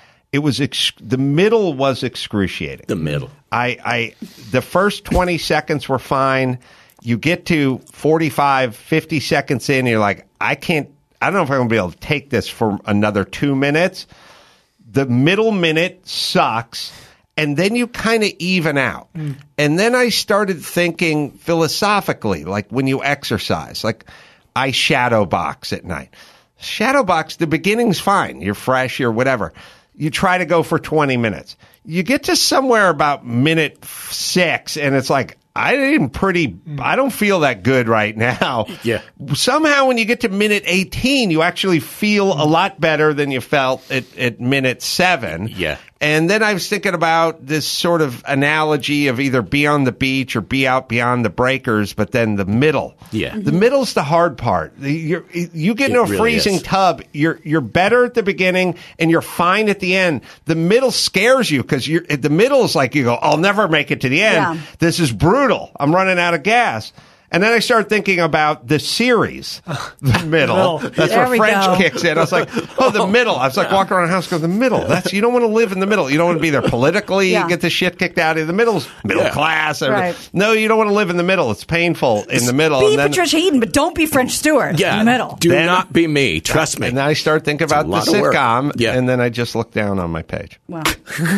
the middle was excruciating. The middle. The first 20 seconds were fine. You get to 45, 50 seconds in, you're like, I don't know if I'm going to be able to take this for another 2 minutes. The middle minute sucks, and then you kind of even out. And then I started thinking philosophically, like when you exercise, like I shadow box at night. Shadow box, the beginning's fine. You're fresh, you're whatever. You try to go for 20 minutes. You get to somewhere about minute 6, and it's like, I don't feel that good right now. Yeah. Somehow when you get to minute 18, you actually feel a lot better than you felt at minute 7. Yeah. And then I was thinking about this sort of analogy of either be on the beach or be out beyond the breakers, but then the middle. Yeah. The middle's the hard part. You get into a really freezing is. tub, you're better at the beginning and you're fine at the end. The middle scares you because the middle is like you go, I'll never make it to the end. Yeah. This is brutal. I'm running out of gas. And then I started thinking about the series, the middle. That's There where we French go. kicks in. I was like, the middle. I was like walking around the house going, the middle. You don't want to live in the middle. You don't want to be there politically. Yeah. You get the shit kicked out of you. The middle's middle class. Right. No, you don't want to live in the middle. It's painful in the middle. Be And then, Patricia Heaton, but don't be French Stewart in the middle. Do not be me. Trust me. and then I started thinking about the lot of work. sitcom, Yeah. and then I just looked down on my page. Wow.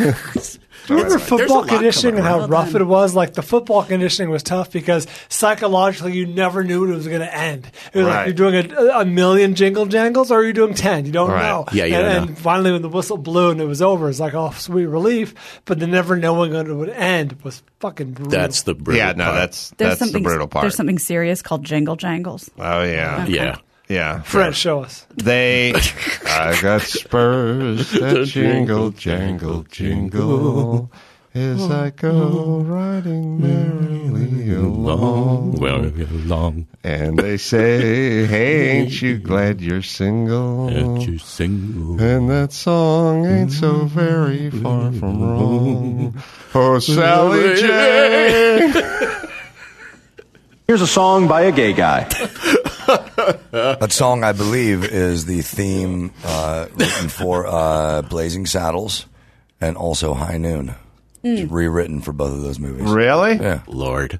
Remember There's a football lot conditioning and coming how around. rough it was? Like the football conditioning was tough because chronologically, you never knew it was going to end. It was Right. like you're doing a million jingle jangles, or you're doing 10. You don't Right. know. Yeah, you don't know. And finally, when the whistle blew and it was over, it's like, oh, sweet relief. But the never knowing when it would end was fucking brutal. That's the brutal Yeah, no, part. that's the brutal part. There's something serious called Jingle Jangles. Oh yeah, Yeah. yeah. Fred, show us. I got spurs that jingle, jangle, jingle as I go riding merrily along. Well, long. And they say, hey, ain't you glad you're single? You single. And that song ain't so very far from wrong. Oh, Sally Jane. Here's a song by a gay guy. That song, I believe, is the theme written for Blazing Saddles and also High Noon. It's rewritten for both of those movies. Really? Yeah. Lord.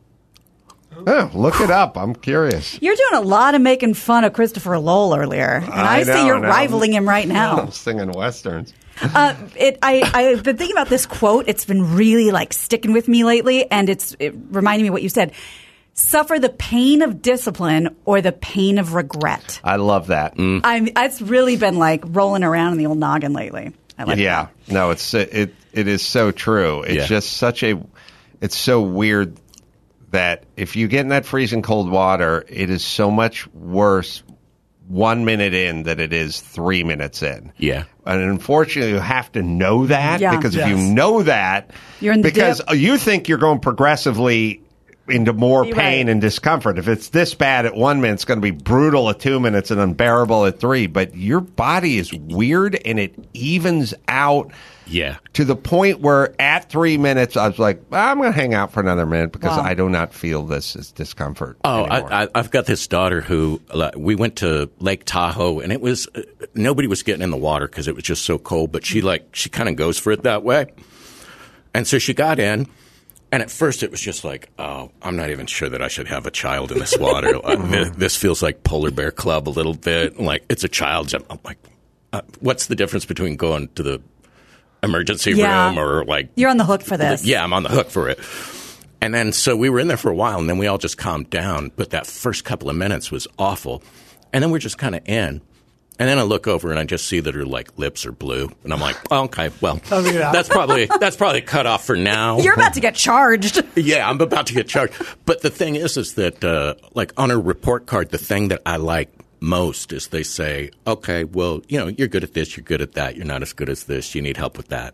Oh, look it up. I'm curious. You're doing a lot of making fun of Christopher Lowell earlier, and I see you're rivaling him right now. I'm singing westerns. I've been thinking about this quote. It's been really like sticking with me lately, and it reminded me of what you said. Suffer the pain of discipline or the pain of regret. I love that. It's really been like rolling around in the old noggin lately. I like Yeah. that. No, it is so true. It's just it's so weird that if you get in that freezing cold water, it is so much worse 1 minute in than it is 3 minutes in. Yeah. And unfortunately, you have to know that because if you Yes. know that, You're in the because dip. you think you're going progressively into more You're pain right. and discomfort. If it's this bad at 1 minute, it's going to be brutal at 2 minutes and unbearable at 3. But your body is weird and it evens out Yeah. to the point where at 3 minutes, I was like, I'm going to hang out for another minute because Wow. I do not feel this as discomfort. Oh, anymore. I've got this daughter who we went to Lake Tahoe, and it was nobody was getting in the water because it was just so cold. But she kind of goes for it that way, and so she got in. And at first, it was just like, oh, I'm not even sure that I should have a child in this water. This feels like Polar Bear Club a little bit. Like it's a child's. I'm like, what's the difference between going to the emergency Yeah. room or like You're on the hook for this. Yeah, I'm on the hook for it. And then so we were in there for a while, and then we all just calmed down. But that first couple of minutes was awful. And then we're just kind of in. And then I look over and I just see that her like lips are blue, and I'm like, oh, okay, well, that's probably cut off for now. You're about to get charged. Yeah, I'm about to get charged. But the thing is that like on her report card, the thing that I like most is they say, okay, well, you're good at this, you're good at that, you're not as good as this, you need help with that.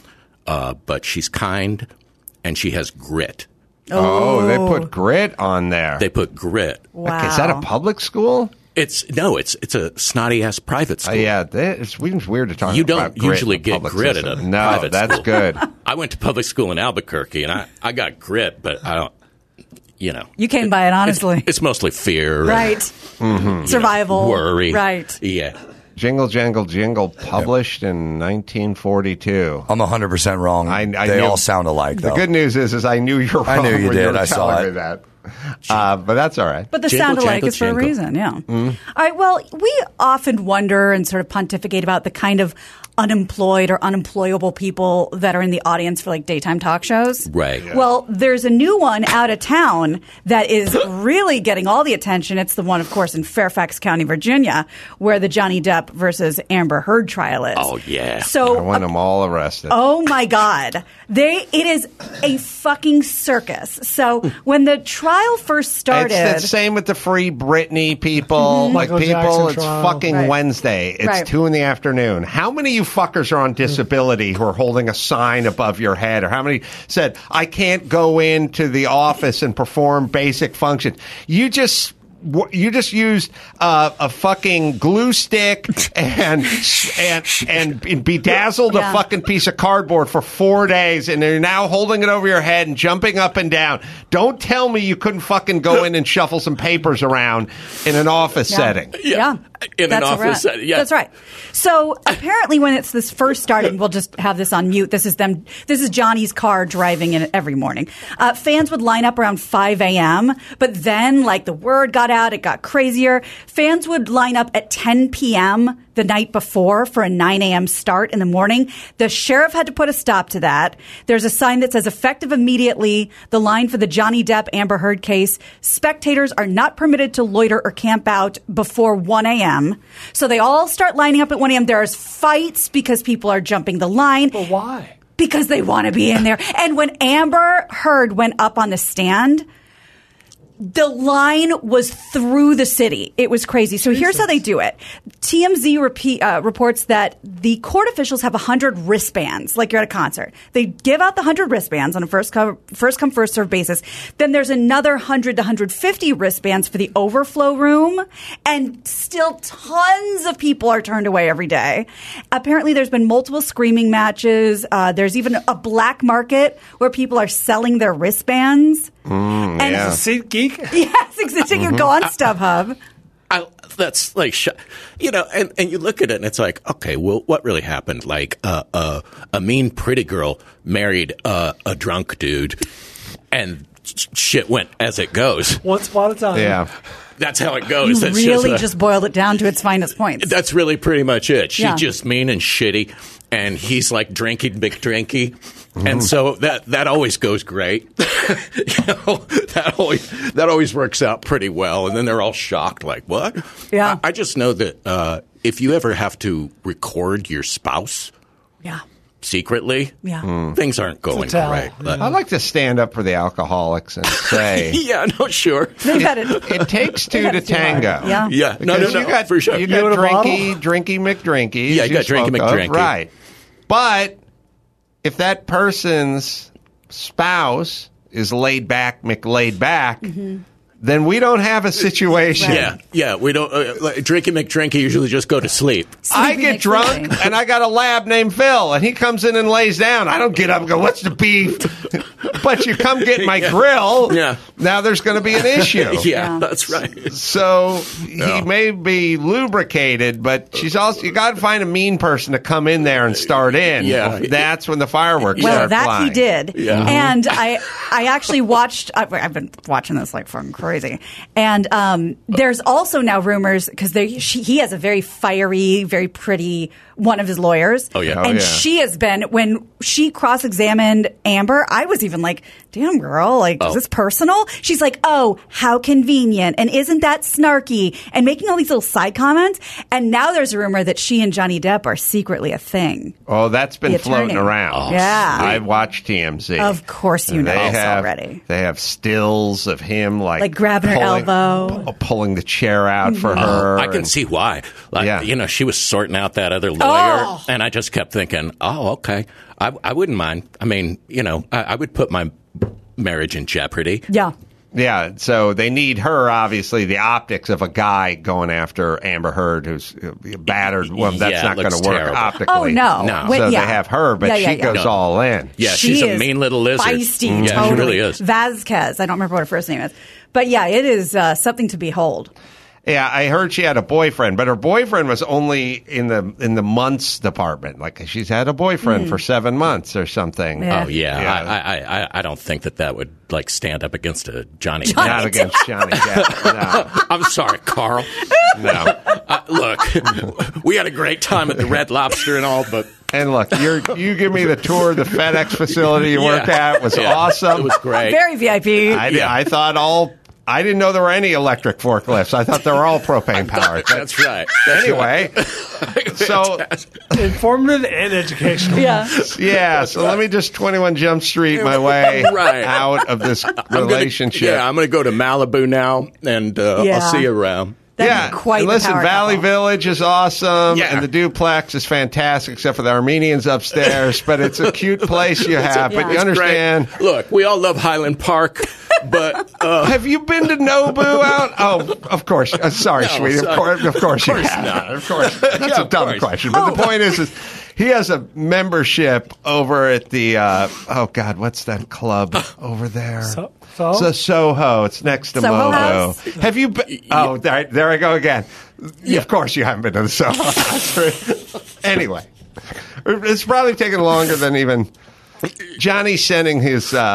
But she's kind and she has grit. Oh, they put grit on there. They put grit. Wow. Is that a public school? It's a snotty ass private school. Yeah, it's weird to talk You about don't grit usually in a get public grit system. at a No, private that's school. good. I went to public school in Albuquerque, and I got grit, but I don't. You came by it honestly. It's mostly fear, Right. Survival. worry, Right. Yeah. Jingle Jangle Jingle, published in 1942. I'm 100% wrong. I they knew- all sound alike, though. The good news is I knew you were wrong. I knew you when did. were I saw telling it. me that. But that's all right. But the Jingle, sound alike jangle, is for a jingle. reason, yeah. All right, well, we often wonder and sort of pontificate about the kind of unemployed or unemployable people that are in the audience for like daytime talk shows. Right. Yeah. Well, there's a new one out of town that is really getting all the attention. It's the one, of course, in Fairfax County, Virginia, where the Johnny Depp versus Amber Heard trial is. Oh, yeah. So I want them all arrested. oh my God. It is a fucking circus. So when the trial first started. It's the same with the Free Britney people. Like Michael people, Jackson it's trial. fucking Right. Wednesday. It's Right. 2 PM. How many of you fuckers are on disability who are holding a sign above your head? Or how many said, I can't go into the office and perform basic functions? You just used a fucking glue stick and bedazzled Yeah. a fucking piece of cardboard for 4 days, and you're now holding it over your head and jumping up and down. Don't tell me you couldn't fucking go in and shuffle some papers around in an office setting. Yeah. In an That's office right. setting, yeah. That's right. So apparently when it's this first started, we'll just have this on mute. This is Johnny's car driving in every morning. Fans would line up around 5 a.m., but then like the word got out, it got crazier. Fans would line up at 10 p.m. the night before for a 9 a.m. start in the morning. The sheriff had to put a stop to that. There's a sign that says effective immediately. The line for the Johnny Depp Amber Heard case, spectators are not permitted to loiter or camp out before 1 a.m. So they all start lining up at 1 a.m. There's fights because people are jumping the line. But why? Because they want to be in there. And when Amber Heard went up on the stand, the line was through the city. It was crazy. So here's how they do it. TMZ reports that the court officials have 100 wristbands, like you're at a concert. They give out the 100 wristbands on a first come, first served basis. Then there's another 100 to 150 wristbands for the overflow room. And still tons of people are turned away every day. Apparently there's been multiple screaming matches. There's even a black market where people are selling their wristbands. And Seat Geek? Yes, exactly. You go on StubHub. That's like, and you look at it and it's like, okay, well, what really happened? Like, a mean pretty girl married a drunk dude, and shit went as it goes. Once upon a time. Yeah. That's how it goes. You That's really just boiled it down to its finest points. That's really pretty much it. She's Yeah. just mean and shitty, and he's like drinky McDrinky. And so that always goes great. That always works out pretty well. And then they're all shocked, like, what? Yeah. I just know that if you ever have to record your spouse Yeah. secretly, things aren't going tell. great. But, I like to stand up for the alcoholics and say, yeah, no, sure. They've had it. it takes two to tango. Yeah. Yeah, no, Because you got, for sure. You Give got it a bottle? drinky McDrinkies. Yeah, you got drinky spoke of, McDrinky. Right. But if that person's spouse is laid back, then we don't have a situation. Yeah, we don't. Drinky McDrinky usually just go to sleep. I Sleepy get drunk, McSleepy. and I got a lab named Phil, and he comes in and lays down. I don't get up and go, what's the beef? But you come get my grill. Yeah. Now there's going to be an issue. Yeah, that's right. So he may be lubricated, but she's also, you got to find a mean person to come in there and start in. Yeah. That's when the fireworks Well, start that flying. he did. Yeah. And I actually watched, I've been watching this like fucking crazy. And there's also now rumors, because he has a very fiery, very pretty one of his lawyers. Oh, yeah. And yeah. she has been, when she cross-examined Amber, I was even like, damn girl, like, is this personal? She's like, oh, how convenient. And isn't that snarky? And making all these little side comments. And now there's a rumor that she and Johnny Depp are secretly a thing. Oh, that's been The floating attorney. around. Yeah. I watched TMZ. Of course you know They this have, already. They have stills of him like grabbing her pulling- elbow. pulling the chair out for Mm-hmm. her. I can see why. Like, Yeah. she was sorting out that other lawyer, Oh. and I just kept thinking, oh, okay. I wouldn't mind. I mean, I would put my marriage in jeopardy. Yeah. Yeah, so they need her, obviously, the optics of a guy going after Amber Heard, who's battered. Well, that's Yeah, not it going looks to work terrible. optically. Oh, no. No. Wait, So yeah. they have her, but Yeah, she goes No. all in. Yeah, She she's a is mean little lizard. Feisty, Yeah, totally. she really is. Vasquez. I don't remember what her first name is. But yeah, it is something to behold. Yeah, I heard she had a boyfriend, but her boyfriend was only in the months department. Like she's had a boyfriend for 7 months or something. Yeah. Oh, yeah. Yeah. I don't think that would, like, stand up against a Johnny Johnny Depp. Not against Johnny Depp. I'm sorry, Carl. No. Look, we had a great time at the Red Lobster and all, but And look, you give me the tour of the FedEx facility you work Yeah. at was Yeah. awesome. It was great. Very VIP. I thought I didn't know there were any electric forklifts. I thought they were all propane powered. But That's right. anyway, so Informative and educational. yeah. yeah, so let me just 21 Jump Street my way Right. out of this relationship. I'm going to go to Malibu now, and Yeah. I'll see you around. That'd be quite and the listen, power Valley couple. Village is awesome, Yeah. and the duplex is fantastic, except for the Armenians upstairs. But it's a cute place you have. But you It's understand. Great. Look, we all love Highland Park, but Have you been to Nobu out? Oh, of course. Sorry, No, sweetie. sorry. Of course you Of course have. not. Of course. That's Yeah, a of dumb course. question. But the point is he has a membership over at the, oh, God, what's that club over there? So? It's a Soho. It's next to Soho Movo. House? Have you been? Oh, there I go again. Of course you haven't been to the Soho House. Anyway, it's probably taken longer than even Johnny sending his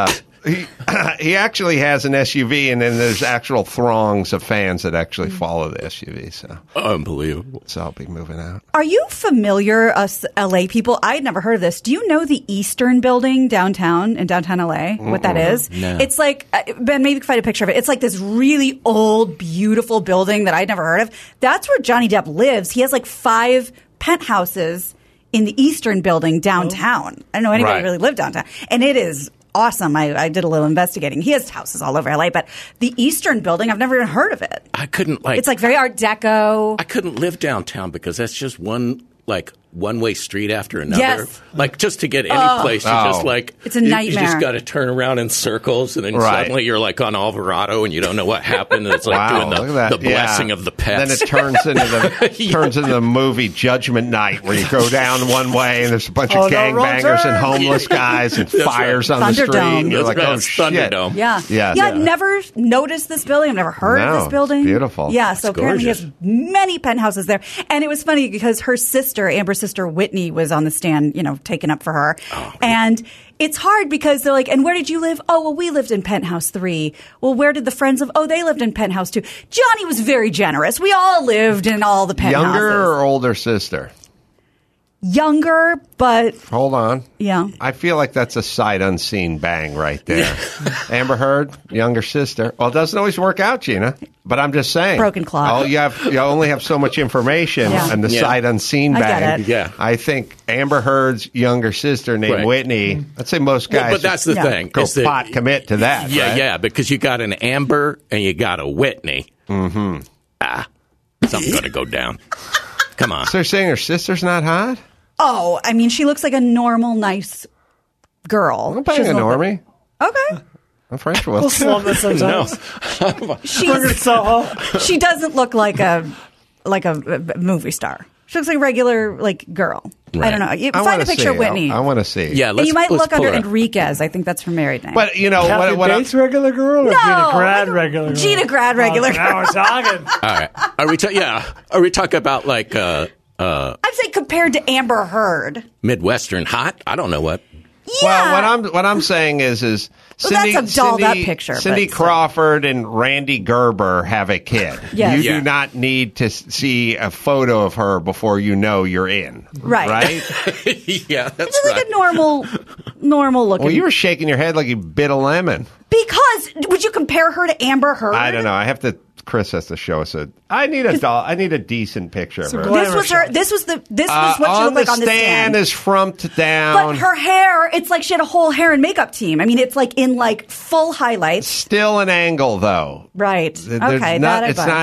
he actually has an SUV, and then there's actual throngs of fans that actually follow the SUV. So Unbelievable. So I'll be moving out. Are you familiar, us LA people? I had never heard of this. Do you know the Eastern Building downtown in downtown LA? What that is? No. It's like, Ben, maybe you can find a picture of it. It's like this really old, beautiful building that I'd never heard of. That's where Johnny Depp lives. He has like 5 penthouses in the Eastern Building downtown. I don't know anybody Right. really lived downtown. And it is awesome. I did a little investigating. He has houses all over LA, but the Eastern Building, I've never even heard of it. I couldn't It's like very Art Deco. I couldn't live downtown because that's just one-way street after another. Yes. Like, just to get any place, you just It's a You nightmare. just got to turn around in circles, and then Right. suddenly you're like on Alvarado, and you don't know what happened. And it's like Wow, doing look at the that. Yeah. blessing of the pets. Then it turns into the movie Judgment Night, where you go down one way and there's a bunch of Oh, no, wrong gangbangers and turn. homeless guys and fires on the street. Thunderdome. And you're like, That's oh right, shit! Thunderdome. Yeah. Yes. I've never noticed this building. I've never heard of No, this building. it's beautiful. Yeah, so It's apparently he gorgeous. has many penthouses there. And it was funny because her sister, Amber's sister Whitney, was on the stand, taken up for her. And it's hard because they're like, and where did you live? Oh, well, we lived in penthouse 3. Well, where did the friends live? Oh, they lived in penthouse 2. Johnny was very generous. We all lived in all the penthouses. Younger or older sister? Younger, but Hold on. yeah. I feel like that's a sight unseen bang right there. Amber Heard, younger sister. Well, it doesn't always work out, Gina. But I'm just saying. Broken clock. You only have so much information Yeah. and the Yeah. sight unseen I get bang. it. Yeah. I think Amber Heard's younger sister named Right. Whitney. I'd say most guys but that's the Yeah. thing. go is that- pot commit to that. Yeah, right? yeah, because you got an Amber and you got a Whitney. Mm-hmm. Something's going to go down. Come on. So you're saying her sister's not hot? Oh, I mean, she looks like a normal, nice girl. I'm She buying a doesn't look normie. Okay. I'm French We'll will. slum it sometimes. We're She's, Soho. she doesn't look like a movie star. She looks like a regular girl. I don't know. You I find wanna a picture of see. Whitney. I want to see. Yeah, and let's, you might let's look pull under her up. Enriquez. I think that's her married name. But you know Kathy what? Bates regular girl or No, Gina Grad like a regular girl? Gina Grad regular Now we're talking. All right. Are we talking about I'm saying compared to Amber Heard. Midwestern hot? I don't know what. Yeah. Well, what I'm saying is Well, that's a dolled up picture, Cindy but still. Crawford and Randy Gerber have a kid. Yes. You Yeah. do not need to see a photo of her before you know you're in. Right. Right? Yeah, that's It's like a normal looking. Well, you were shaking your head like you bit a lemon. because would you compare her to Amber Heard? I don't know. Chris has to show us I need a doll. I need a decent picture of her. This was her. This was what she on looked like the on the stand. is frumped down. But her hair, it's like she had a whole hair and makeup team. I mean, it's like in full highlights. Still an angle, though. Right. There's Okay. not, that I it's buy.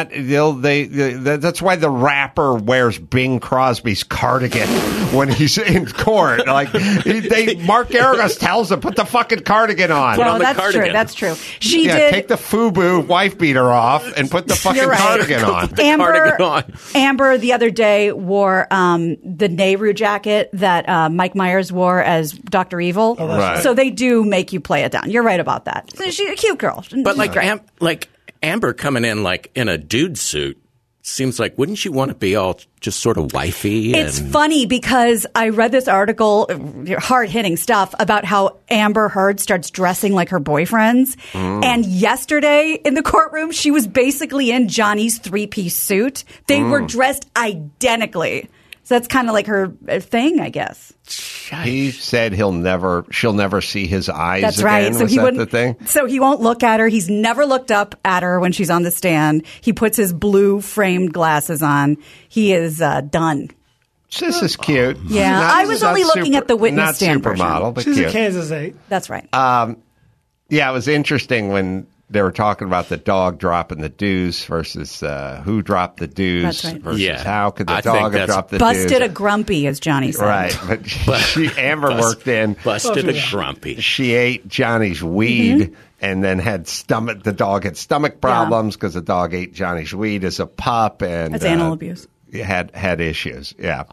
not. That's why the rapper wears Bing Crosby's cardigan when he's in court. Like Mark Garagos tells him, put the fucking cardigan on. Well, on the that's cardigan. true. That's true. She Yeah, did. take the FUBU wife beater off and put the fucking You're right. cardigan on. Amber, cardigan on. Amber the other day wore the Nehru jacket that Mike Myers wore as Dr. Evil. right. So they do make you play it down. You're right about that. So she's a cute girl. But She's great. Amber coming in in a dude suit seems like, wouldn't you want to be all just sort of wifey? It's funny because I read this article, hard-hitting stuff, about how Amber Heard starts dressing like her boyfriends. And yesterday in the courtroom, she was basically in Johnny's 3-piece suit. They were dressed identically. So that's kind of like her thing, I guess. He said she'll never see his eyes That's again. right. So Was he that wouldn't. the thing? So he won't look at her. He's never looked up at her when she's on the stand. He puts his blue framed glasses on. He is done. This is cute. Yeah, I was only looking at the witness not stand version. supermodel, but She's cute. a Kansas 8. That's right. Yeah, it was interesting when they were talking about the dog dropping the deuce versus who dropped the deuce That's right. versus Yeah. how could the I think dog have that's dropped the Busted deuce. a grumpy, as Johnny said. Right, but Amber worked in. busted a grumpy. She ate Johnny's weed and then had the dog had stomach problems because the dog ate Johnny's weed as a pup and That's animal abuse. had issues. Yeah.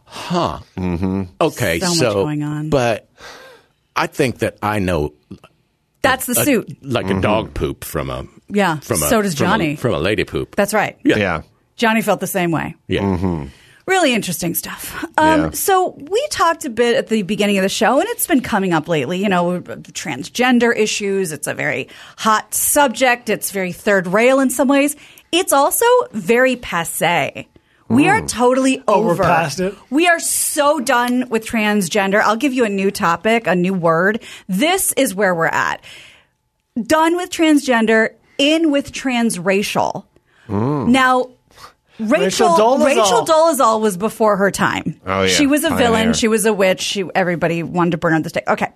Okay, So much going on. But I think that I know That's the suit. like a dog poop from a Yeah, so does Johnny. from a lady poop. That's right. Yeah. Johnny felt the same way. Yeah. Really interesting stuff. Yeah. So we talked a bit at the beginning of the show, and it's been coming up lately, you know, transgender issues. It's a very hot subject. It's very third rail in some ways. It's also very passé. We are totally over. Past it. We are so done with transgender. I'll give you a new topic, a new word. This is where we're at. Done with transgender, in with transracial. Now, Rachel Dolezal was before her time. Oh, yeah. She was a Pioneer. villain. She was a witch. Everybody wanted to burn her at the stake. Okay.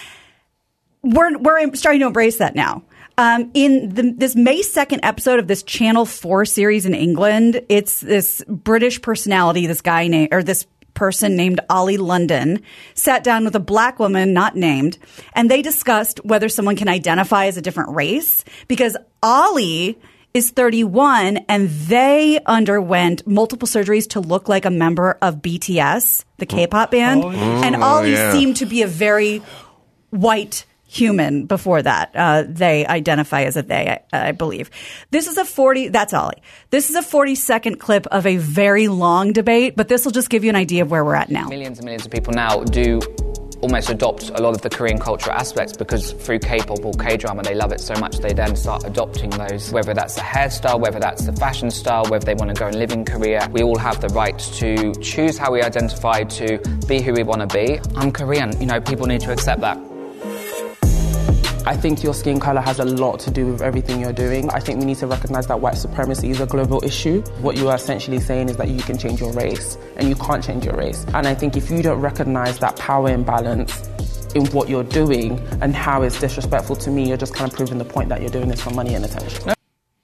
We're starting to embrace that now. In this May 2nd episode of this Channel 4 series in England, it's this British personality, this person named Ollie London sat down with a black woman not named, and they discussed whether someone can identify as a different race, because Ollie is 31 and they underwent multiple surgeries to look like a member of BTS, the K-pop band. And Ollie seemed to be a very white human before that. They identify as a they, I believe. That's Ollie. This is a 40-second clip of a very long debate, but this will just give you an idea of where we're at now. Millions and millions of people now do almost adopt a lot of the Korean cultural aspects because through K-pop or K-drama they love it so much they then start adopting those, whether that's the hairstyle, whether that's the fashion style, whether they want to go and live in Korea. We all have the right to choose how we identify, to be who we want to be. I'm Korean, you know, people need to accept that. I think your skin colour has a lot to do with everything you're doing. I think we need to recognise that white supremacy is a global issue. What you are essentially saying is that you can change your race, and you can't change your race. And I think if you don't recognise that power imbalance in what you're doing and how it's disrespectful to me, you're just kind of proving the point that you're doing this for money and attention.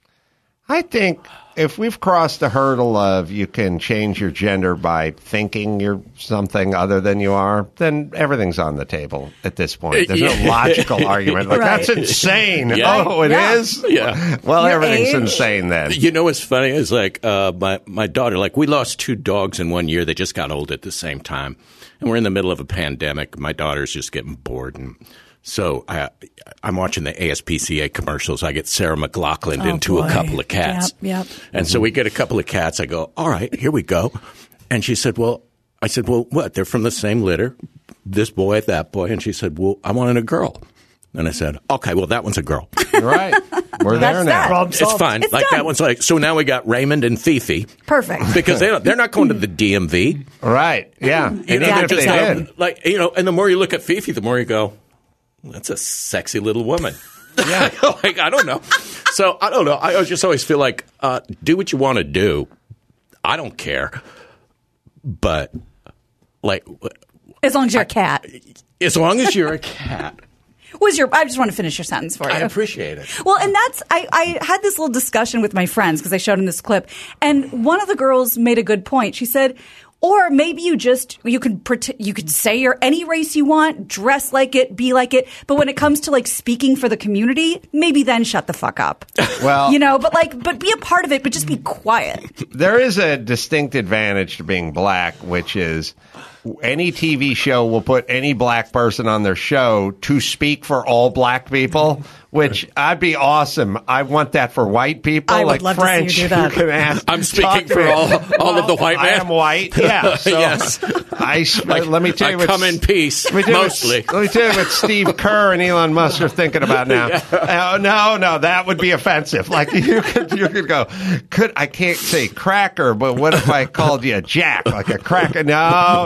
I think if we've crossed the hurdle of you can change your gender by thinking you're something other than you are, then everything's on the table at this point. There's no logical argument. Like, that's insane. Yeah. Oh, it is? Yeah. Well, Your everything's age? insane then. You know what's funny is like my daughter, like we lost 2 dogs in 1 year. They just got old at the same time. And we're in the middle of a pandemic. My daughter's just getting bored. And so I'm watching the ASPCA commercials. I get Sarah McLachlan into a couple of cats. Yep. And so we get a couple of cats. I go, all right, here we go. And she said, I said, what? They're from the same litter, this boy, that boy. And she said, well, I wanted a girl. And I said, okay, well, that one's a girl. Right. We're there now. Problem It's solved. fine. It's like done. that one's like, so now we got Raymond and Fifi. Perfect. Because they're not going to the DMV. Right. Yeah. And You know, even they're if they just did. like, you know, and the more you look at Fifi, the more you go, that's a sexy little woman. Yeah. Like, I don't know. So, I don't know. I just always feel like, do what you want to do. I don't care. But, like, As long as you're a cat. as long as you're a cat, I just want to finish your sentence for you. I appreciate it. Well, and I had this little discussion with my friends because I showed them this clip, and one of the girls made a good point. She said, or maybe you could say you're any race you want, dress like it, be like it, but when it comes to like speaking for the community, maybe then shut the fuck up. Well, you know, but be a part of it, but just be quiet. there is a distinct advantage to being black, which is any TV show will put any black person on their show to speak for all black people, which I'd be awesome. I want that for white people. I would like love to see you French, do that. can ask. I'm speaking talk to for me. all of the white I men. am white. Yeah. So Yes. let me tell you I what. come in peace, Let me tell you mostly. let me tell you what Steve Kerr and Elon Musk are thinking about now. No, that would be offensive. Like you could go, I can't say cracker, but what if I called you a Jack, like a cracker? No.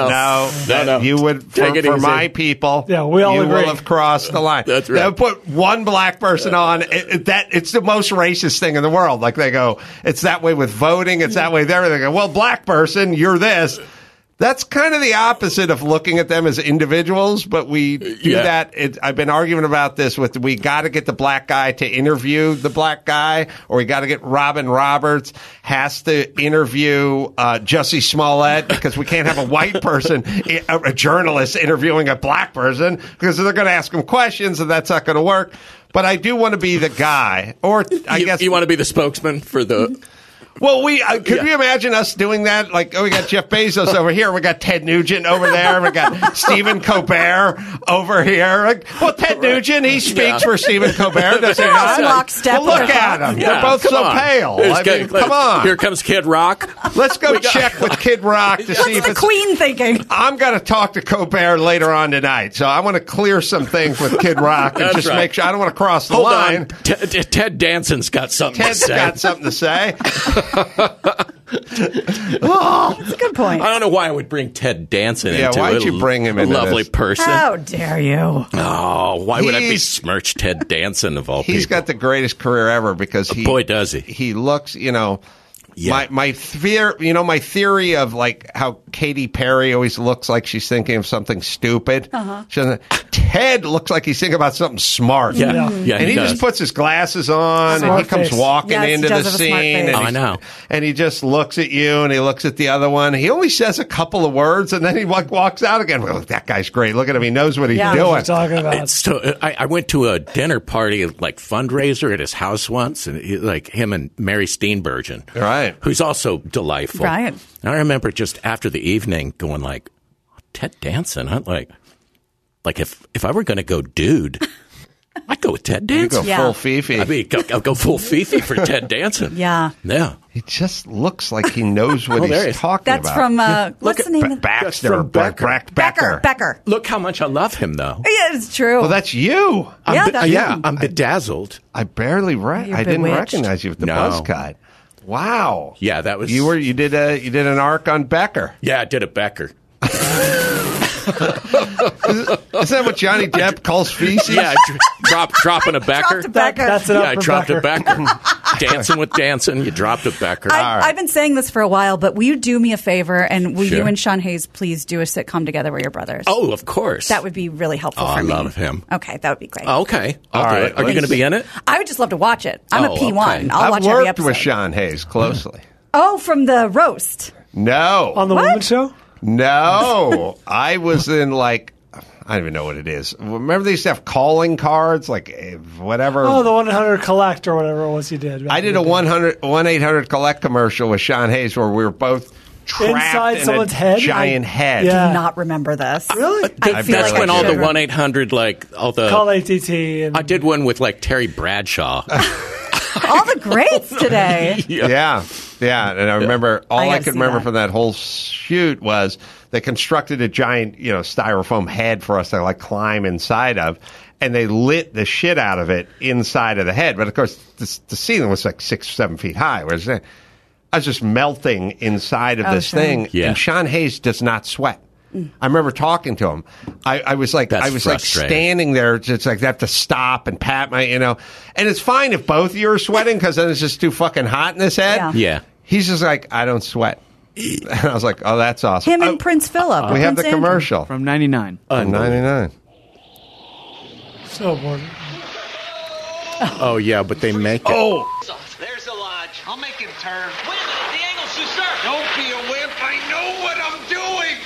You would Take it for easy. my people. Yeah, we all you agree. will have crossed the line. That's right. They'll put one black person on. It's the most racist thing in the world. Like they go, it's that way with voting. It's that way with everything. They go, well, black person, you're this. That's kind of the opposite of looking at them as individuals, but we do that. I've been arguing about this we got to get the black guy to interview the black guy, or we got to get Robin Roberts has to interview Jussie Smollett, because we can't have a white person, a journalist interviewing a black person, because they're going to ask him questions and that's not going to work. But I do want to be the guy, or I guess you want to be the spokesman for the. Well, could you imagine us doing that? Like, we got Jeff Bezos over here, we got Ted Nugent over there, we got Stephen Colbert over here. Like, well, Ted Nugent, he speaks for Stephen Colbert, does he not? Lockstep. Well, look at them. Yeah, They're both so pale. Come on. Here comes Kid Rock. Let's go check with Kid Rock to see if What's the it's... Queen thinking? I'm going to talk to Colbert later on tonight, so I want to clear some things with Kid Rock and just make sure I don't want to cross the line. On. Ted Danson's got something to say. Got something to say. That's a good point. I don't know why I would bring Ted Danson into it. Why'd you bring him into lovely this? person. How dare you? Oh, why would I besmirch Ted Danson of all people? He's got the greatest career ever because boy, does he. He looks, my theory of like how Katy Perry always looks like she's thinking of something stupid. She doesn't. Ted looks like he's thinking about something smart. Yeah, and he just puts his glasses on Smart and he comes face. walking Yes, into he the does have a smart scene. face. And I know. And he just looks at you and he looks at the other one. He only says a couple of words and then he walks out again. Well, that guy's great. Look at him. He knows what he's Yeah. doing. What you're talking about. I went to a dinner party, like fundraiser at his house once, and him and Mary Steenburgen, Right. who's also delightful. Right. And I remember just after the evening going like, Ted Danson, huh? Like if I were going to go dude, I'd go with Ted You go Danson. Yeah. full Fifi. I mean, I'll go full Fifi for Ted Danson. Yeah. Yeah. He just looks like he knows what there he he's is. talking That's about. from, what's the name of Baxter. From Becker. Becker. Becker. Look how much I love him, though. Yeah, it's true. Well, that's you. Yeah, that's him. I'm bedazzled. I barely You're I didn't bewitched. recognize you with the No. buzz cut. Wow. Yeah, that was You did an arc on Becker. Yeah, I did a Becker. Isn't that what Johnny Depp calls feces? Yeah, dropping a Becker. Dropped a Becker. That's it up Yeah, I for dropped Becker. a Becker. Dancing with Danson, you dropped a Becker. I've been saying this for a while, but will you do me a favor and will Sure. you and Sean Hayes please do a sitcom together where you're brothers? Oh, of course. That would be really helpful Oh, for I me. love him. Okay, that would be great. Okay. All I'll do right, it. Are you going to be in it? I would just love to watch it. I'm Oh, a P1. okay. I'll I've watch every worked episode. with Sean Hayes closely. Oh, from the roast. No. On the What? Woman Show? No. I was in like, I don't even know what it is. Remember they used to have calling cards, like whatever. Oh, the 100 Collect or whatever it was you did. I did a 1-800 collect commercial with Sean Hayes where we were both trapped Inside in someone's a head? giant head. Yeah. Do not remember this. Really? I feel That's like when I all the should. 1-800, like, all the... Call ATT. And I did one with, like, Terry Bradshaw. All the greats today. Yeah. And I remember, all I I gotta could see remember that. from that whole shoot was they constructed a giant, styrofoam head for us to like climb inside of, and they lit the shit out of it inside of the head. But of course, the ceiling was like 6 or 7 feet high. Whereas I was just melting inside of this sure. thing. Yeah. And Sean Hayes does not sweat. I remember talking to him. I was like, That's like frustrating. standing there. It's like they have to stop and pat my, and it's fine if both of you are sweating because then it's just too fucking hot in this head. Yeah. Yeah. He's just like, I don't sweat. And I was like, oh, that's awesome. Him and Prince Philip. We have Prince the Andrew. commercial From 99. from 99. so bored. Oh, yeah, but they make it. Oh, There's the lodge. I'll make him turn. Wait a minute, the angle's too sharp. Don't be a wimp. I know what I'm doing.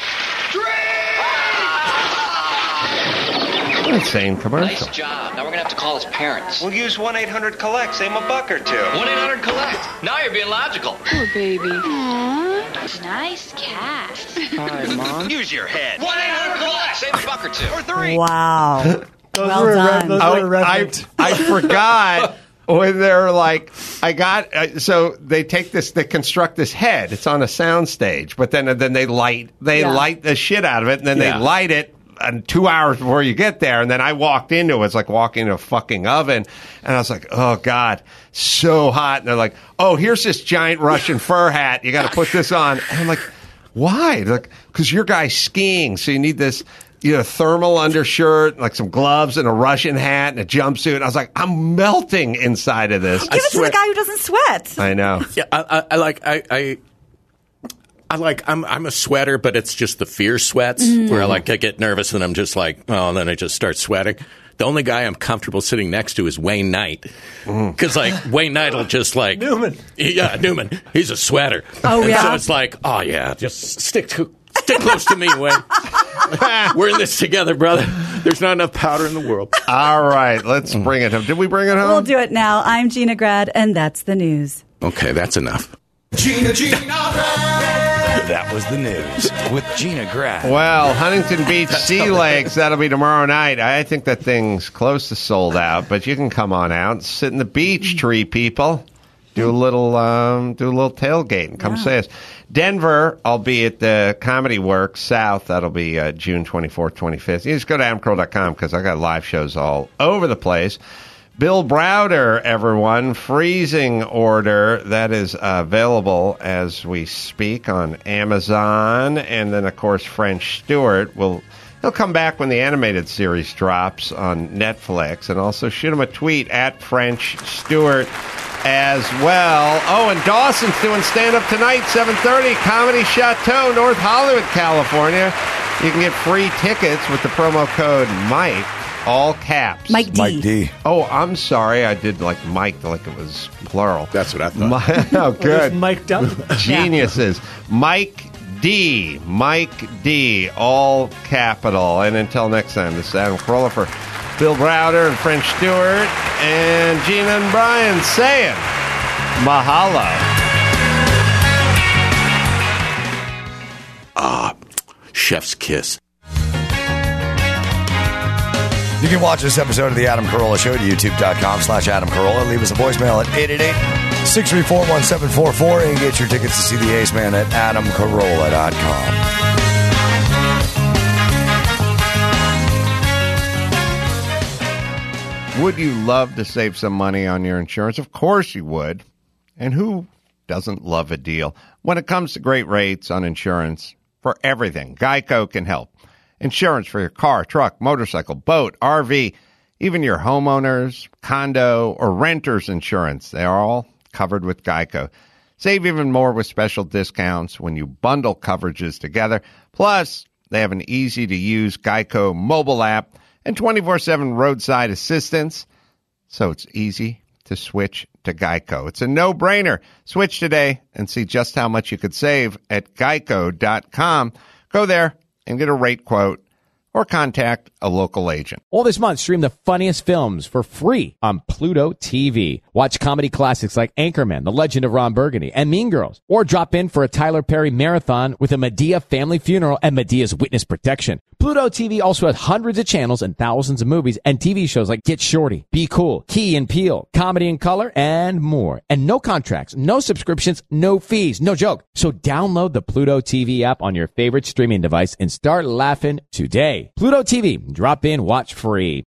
insane commercial. Nice job. Now we're gonna have to call his parents. We'll use 1-800-COLLECT. Save him a buck or two. 1-800-COLLECT. Now you're being logical. Poor baby. Aww, nice cat. Hi, Mom. Use your head. 1-800-COLLECT. Save a buck or two. Or 3. Wow. Those Well were done. Those were reverent. I forgot when they're like, so they take this, they construct this head. It's on a sound stage, but then they light the shit out of it, and then they light it. And 2 hours before you get there, and then I walked into it. It's like walking into a fucking oven, and I was like, "Oh God, so hot!" And they're like, "Oh, here's this giant Russian fur hat. You got to put this on." And I'm like, "Why?" They're like, "Because your guy's skiing, so you need this, thermal undershirt, like some gloves, and a Russian hat and a jumpsuit." And I was like, "I'm melting inside of this." Give it to the guy who doesn't sweat. I know. Yeah, I'm a sweater, but it's just the fear sweats where I get nervous and I'm just like, oh, and then I just start sweating. The only guy I'm comfortable sitting next to is Wayne Knight. Because, Wayne Knight will just, Newman. Yeah, Newman. He's a sweater. Oh, And yeah? so it's like, oh, yeah, just stick close to me, Wayne. We're in this together, brother. There's not enough powder in the world. All right, let's bring it home. Did we bring it home? We'll do it now. I'm Gina Grad, and that's the news. Okay, that's enough. Gina That was the news with Gina Graff. Well, Huntington Beach Sea Legs, that'll be tomorrow night. I think that thing's close to sold out, but you can come on out and sit in the beach tree, people. Do a little tailgate and come say us. Denver, I'll be at the Comedy Works South. That'll be June 24th, 25th. You just go to adamcaroll.com because I got live shows all over the place. Bill Browder, everyone, Freezing Order, that is available as we speak on Amazon. And then, of course, French Stewart he'll come back when the animated series drops on Netflix. And also shoot him a tweet at French Stewart as well. Oh, and Dawson's doing stand-up tonight, 7:30, Comedy Chateau, North Hollywood, California. You can get free tickets with the promo code Mike. All caps. Mike D. Mike D. Oh, I'm sorry. I did like Mike like it was plural. That's what I thought. Oh, good. Mic'd up. Geniuses. Mike D. Mike D. All capital. And until next time, this is Adam Carolla for Bill Browder and French Stewart and Gina and Brian saying mahalo. Chef's kiss. You can watch this episode of The Adam Carolla Show at youtube.com/Adam Carolla. Leave us a voicemail at 888-634-1744 and get your tickets to see the Ace Man at adamcarolla.com. Would you love to save some money on your insurance? Of course you would. And who doesn't love a deal? When it comes to great rates on insurance for everything, Geico can help. Insurance for your car, truck, motorcycle, boat, RV, even your homeowner's, condo, or renter's insurance. They are all covered with Geico. Save even more with special discounts when you bundle coverages together. Plus, they have an easy-to-use Geico mobile app and 24/7 roadside assistance, so it's easy to switch to Geico. It's a no-brainer. Switch today and see just how much you could save at geico.com. Go there and get a rate quote or contact a local agent. All this month, stream the funniest films for free on Pluto TV. Watch comedy classics like Anchorman, The Legend of Ron Burgundy, and Mean Girls. Or drop in for a Tyler Perry marathon with a Madea family funeral and Medea's witness protection. Pluto TV also has hundreds of channels and thousands of movies and TV shows like Get Shorty, Be Cool, Key and Peele, Comedy in Color, and more. And no contracts, no subscriptions, no fees, no joke. So download the Pluto TV app on your favorite streaming device and start laughing today. Pluto TV. Drop in, watch free.